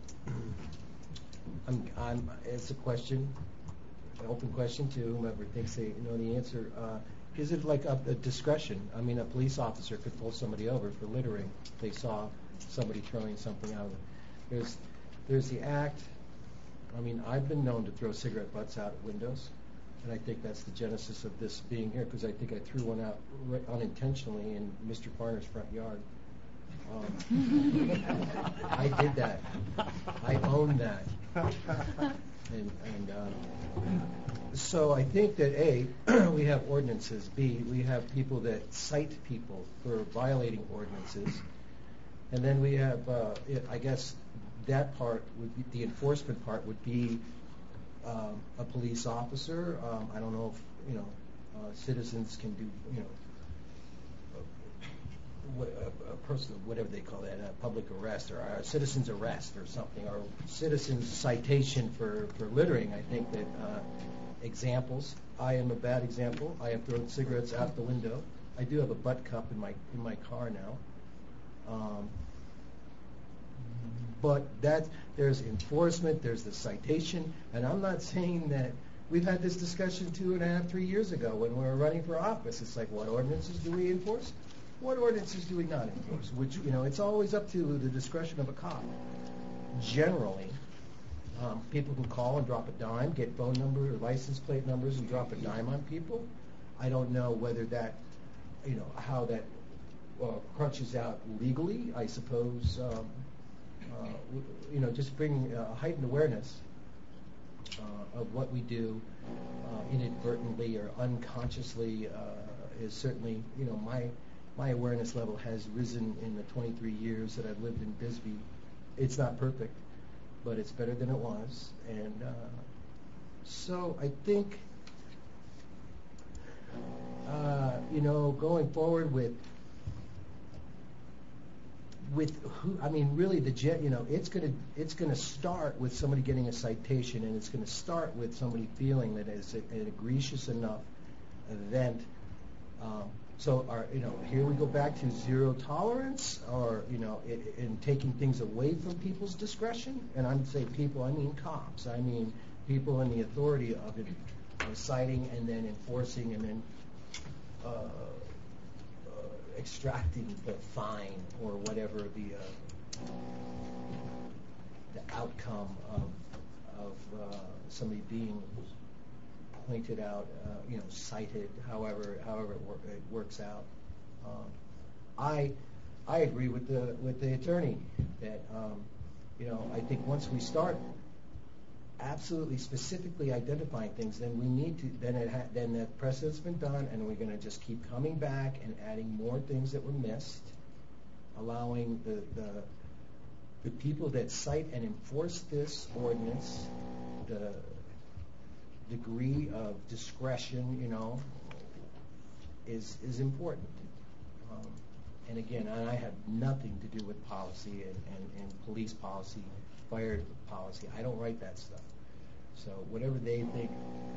a question, an open question to whomever thinks they know the answer. Is it like a discretion? I mean, a police officer could pull somebody over for littering if they saw somebody throwing something out. There's the act. I mean, I've been known to throw cigarette butts out at windows, and I think that's the genesis of this being here, because I think I threw one out unintentionally in Mr. Farner's front yard. I did that. I own that. So I think that we have ordinances. B, we have people that cite people for violating ordinances, and then we have, I guess, that part would be the enforcement part would be a police officer. I don't know if citizens can do a personal, whatever they call that, a public arrest or a citizen's arrest or something, or citizen's citation for littering. I think that examples. I am a bad example. I have thrown cigarettes out the window. I do have a butt cup in my car now. But there's enforcement, there's the citation, and I'm not saying that. We've had this discussion 2.5, 3 years ago when we were running for office. It's like, what ordinances do we enforce? What ordinances do we not enforce? Which, it's always up to the discretion of a cop. Generally, people can call and drop a dime, get phone number or license plate numbers and drop a dime on people. I don't know whether that, how that crunches out legally. I suppose, just bring heightened awareness of what we do inadvertently or unconsciously is certainly, my awareness level has risen in the 23 years that I've lived in Bisbee. It's not perfect, but it's better than it was. And so I think, going forward with who, I mean, really it's going to start with somebody getting a citation, and it's going to start with somebody feeling that it's an egregious enough event. So, here we go back to zero tolerance, or in taking things away from people's discretion. And I'm saying people, I mean cops. I mean people in the authority of citing and then enforcing and then extracting the fine or whatever the outcome of somebody being pointed out, cited, however it works out. I agree with the attorney that I think once we start absolutely specifically identifying things, then we need to then that precedent's been done, and we're going to just keep coming back and adding more things that were missed, allowing the people that cite and enforce this ordinance the degree of discretion, is important. And again, I have nothing to do with policy and police policy, fire policy. I don't write that stuff. So whatever they think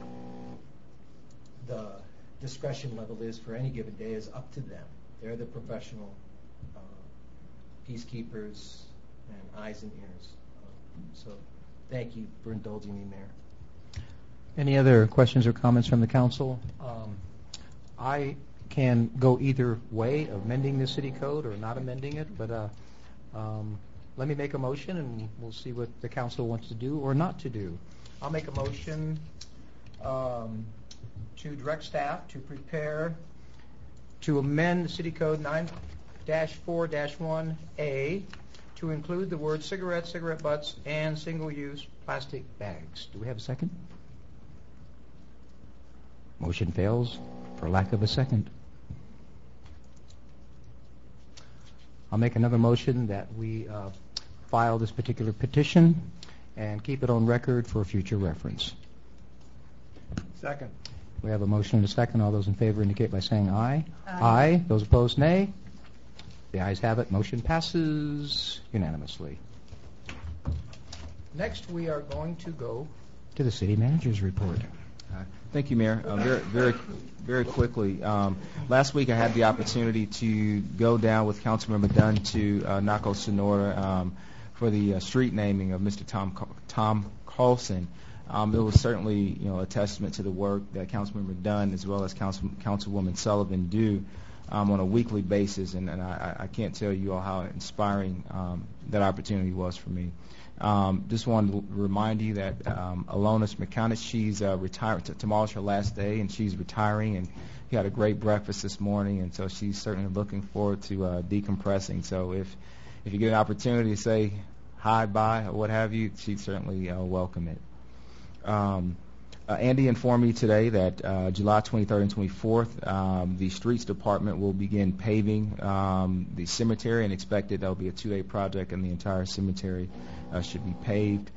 the discretion level is for any given day is up to them. They're the professional peacekeepers and eyes and ears. So thank you for indulging me, Mayor. Any other questions or comments from the council? I can go either way of amending the city code or not amending it, but let me make a motion and we'll see what the council wants to do or not to do. I'll make a motion to direct staff to prepare to amend the city code 9-4-1A to include the words cigarettes, cigarette butts, and single-use plastic bags. Do we have a second? Motion fails for lack of a second. I'll make another motion that we file this particular petition and keep it on record for future reference. Second. We have a motion and a second. All those in favor indicate by saying aye. Aye. Those opposed, nay. The ayes have it. Motion passes unanimously. Next, we are going to go to the city manager's report. Thank you, Mayor. Very quickly. Last week I had the opportunity to go down with Councilmember Dunn to Naco Sonora for the street naming of Mr. Tom Carlson. It was certainly a testament to the work that Councilmember Dunn as well as Councilwoman Sullivan do on a weekly basis, and I can't tell you all how inspiring that opportunity was for me. Just wanted to remind you that Alonis McConis, she's retiring. Tomorrow's her last day, and she's retiring. And he had a great breakfast this morning, and so she's certainly looking forward to decompressing. So if you get an opportunity to say hi, bye, or what have you, she'd certainly welcome it. Andy informed me today that July 23rd and 24th, the Streets Department will begin paving the cemetery, and expected there'll be a 2-day project, and the entire cemetery should be paved.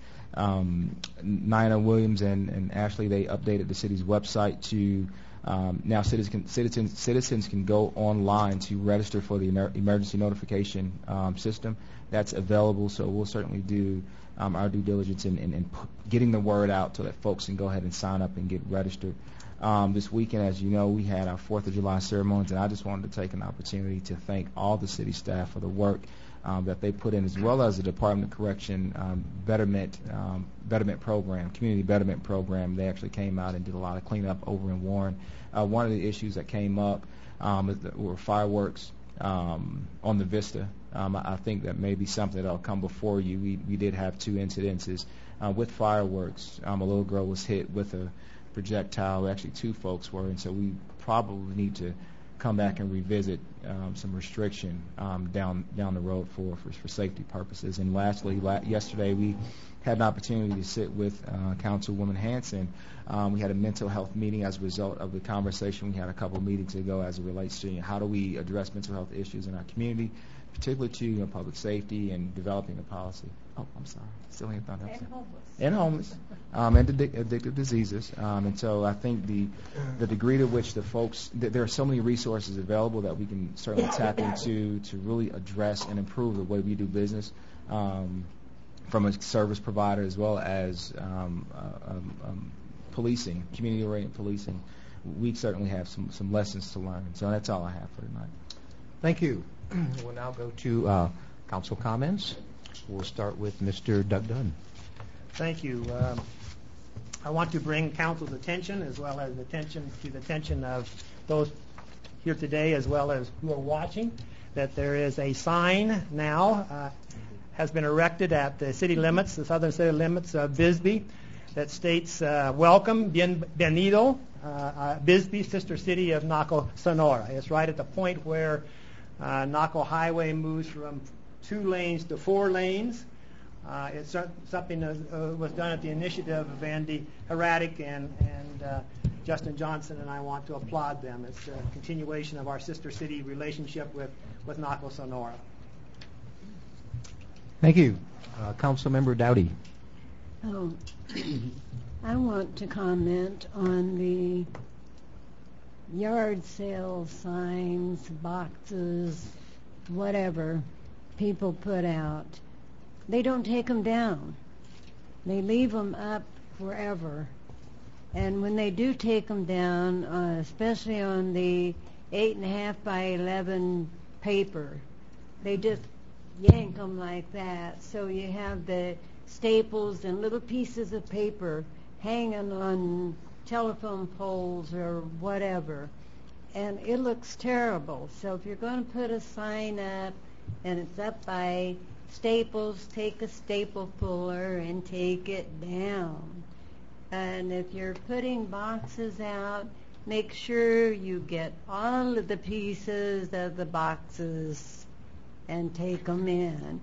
Nina Williams and Ashley, they updated the city's website to now citizens can go online to register for the emergency notification system. That's available, so we'll certainly do our due diligence in getting the word out so that folks can go ahead and sign up and get registered. This weekend, as you know, we had our 4th of July ceremonies, and I just wanted to take an opportunity to thank all the city staff for the work that they put in, as well as the Department of Correction betterment program, community betterment program. They actually came out and did a lot of cleanup over in Warren. One of the issues that came up were fireworks on the Vista. I think that may be something that will come before you. We did have 2 incidences with fireworks. A little girl was hit with a projectile. Actually, 2 folks were, and so we probably need to come back and revisit some restriction down the road for safety purposes. And lastly, yesterday we had an opportunity to sit with Councilwoman Hanson. We had a mental health meeting as a result of the conversation we had a couple of meetings ago as it relates to how do we address mental health issues in our community, particularly to public safety and developing a policy. Oh, I'm sorry. Still ain't thought that. And homeless. And addictive diseases. And so I think the degree to which the folks, there are so many resources available that we can certainly tap into to really address and improve the way we do business from a service provider as well as policing, community-oriented policing. We certainly have some lessons to learn. So that's all I have for tonight. Thank you. We'll now go to council comments. We'll start with Mr. Doug Dunn. Thank you. I want to bring council's attention as well as the attention of those here today as well as who are watching that there is a sign now has been erected at the city limits, the southern city limits of Bisbee, that states welcome, bienvenido, Bisbee, sister city of Naco, Sonora. It's right at the point where Naco Highway moves from 2 lanes to 4 lanes. It's something that was done at the initiative of Andy Heradic and Justin Johnson, and I want to applaud them. It's a continuation of our sister city relationship with Naco, Sonora. Thank you. Councilmember Dowdy. Oh, I want to comment on the yard sale signs, boxes, whatever people put out. They don't take them down. They leave them up forever. And when they do take them down, especially on the 8.5 by 11 paper, they just yank them like that. So you have the staples and little pieces of paper hanging on telephone poles or whatever. And it looks terrible. So if you're going to put a sign up and it's up by staples, take a staple puller and take it down. And if you're putting boxes out, make sure you get all of the pieces of the boxes and take them in.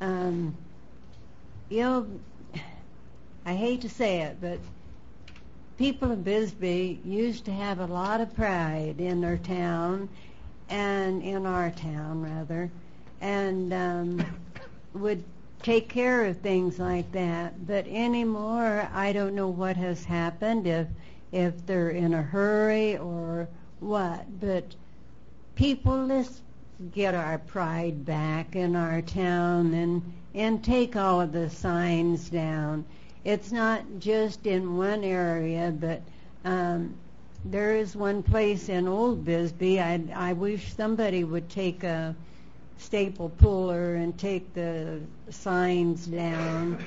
I hate to say it, but people of Bisbee used to have a lot of pride in their town, and in our town rather, and would take care of things like that. But anymore, I don't know what has happened. if they're in a hurry or what. But people, let's get our pride back in our town and take all of the signs down. It's not just in one area, but there is one place in Old Bisbee. I wish somebody would take a staple puller and take the signs down.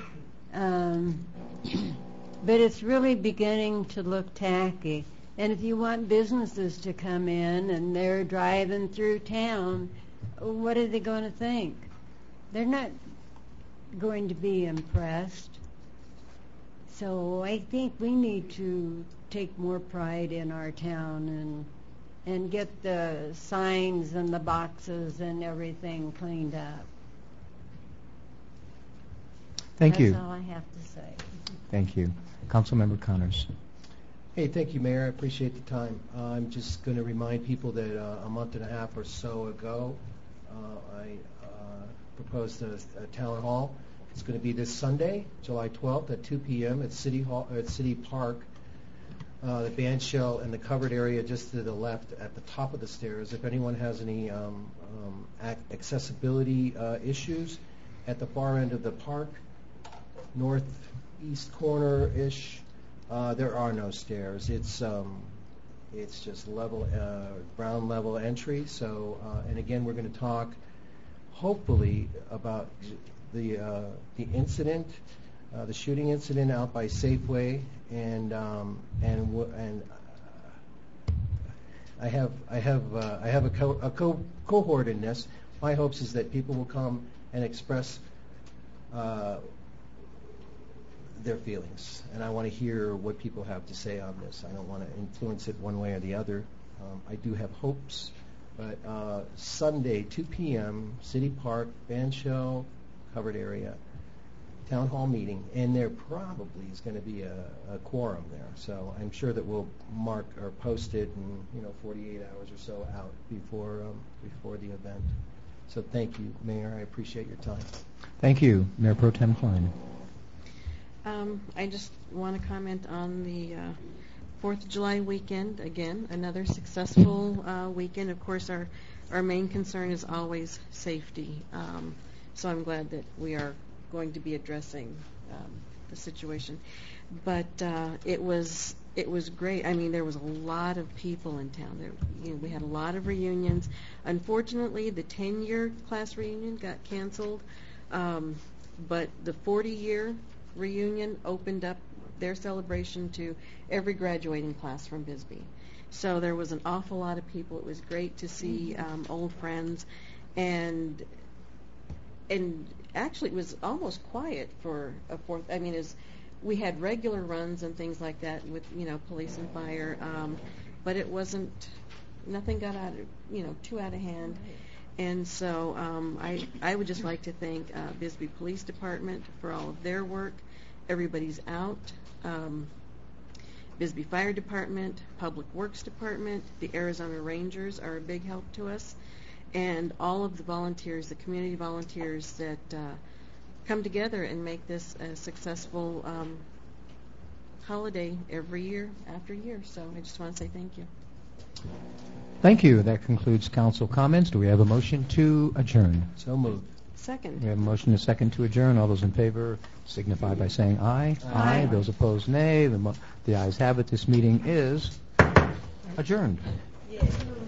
But it's really beginning to look tacky. And if you want businesses to come in and they're driving through town, what are they going to think? They're not going to be impressed. So I think we need to take more pride in our town and get the signs and the boxes and everything cleaned up. Thank you. That's all I have to say. Thank you. Councilmember Connors. Hey, thank you, Mayor. I appreciate the time. I'm just going to remind people that a month and a half or so ago, I proposed a town hall. It's going to be this Sunday, July 12th at 2 p.m. at City Park. The band shell and the covered area just to the left at the top of the stairs. If anyone has any accessibility issues, at the far end of the park, northeast corner-ish, there are no stairs. It's just level, ground level entry. So, and again, we're going to talk, hopefully, about the incident, the shooting incident out by Safeway, and I have a cohort in this. My hopes is that people will come and express their feelings, and I want to hear what people have to say on this. I don't want to influence it one way or the other. I do have hopes, but Sunday, 2 p.m., City Park, band shell, covered area, town hall meeting, and there probably is going to be a quorum there. So I'm sure that we'll mark or post it in 48 hours or so out before the event. So thank you, Mayor. I appreciate your time. Thank you, Mayor Pro Tem Klein. I just want to comment on the 4th of July weekend. Again, another successful weekend. Of course, our main concern is always safety. So I'm glad that we are going to be addressing the situation. But it was great. I mean, there was a lot of people in town. We had a lot of reunions. Unfortunately, the 10-year class reunion got canceled, but the 40-year reunion opened up their celebration to every graduating class from Bisbee. So there was an awful lot of people. It was great to see old friends, and actually it was almost quiet for a 4th. I mean, we had regular runs and things like that with police and fire, but it wasn't. Nothing got too out of hand. And so I would just like to thank Bisbee Police Department for all of their work. Everybody's out. Bisbee Fire Department, Public Works Department, the Arizona Rangers are a big help to us, and all of the volunteers, the community volunteers that come together and make this a successful holiday every year after year. So I just want to say thank you. Thank you. That concludes council comments. Do we have a motion to adjourn? So moved. Second. We have a motion and a second to adjourn. All those in favor signify by saying aye. Aye. Those opposed, nay. The ayes have it. This meeting is adjourned. Yeah.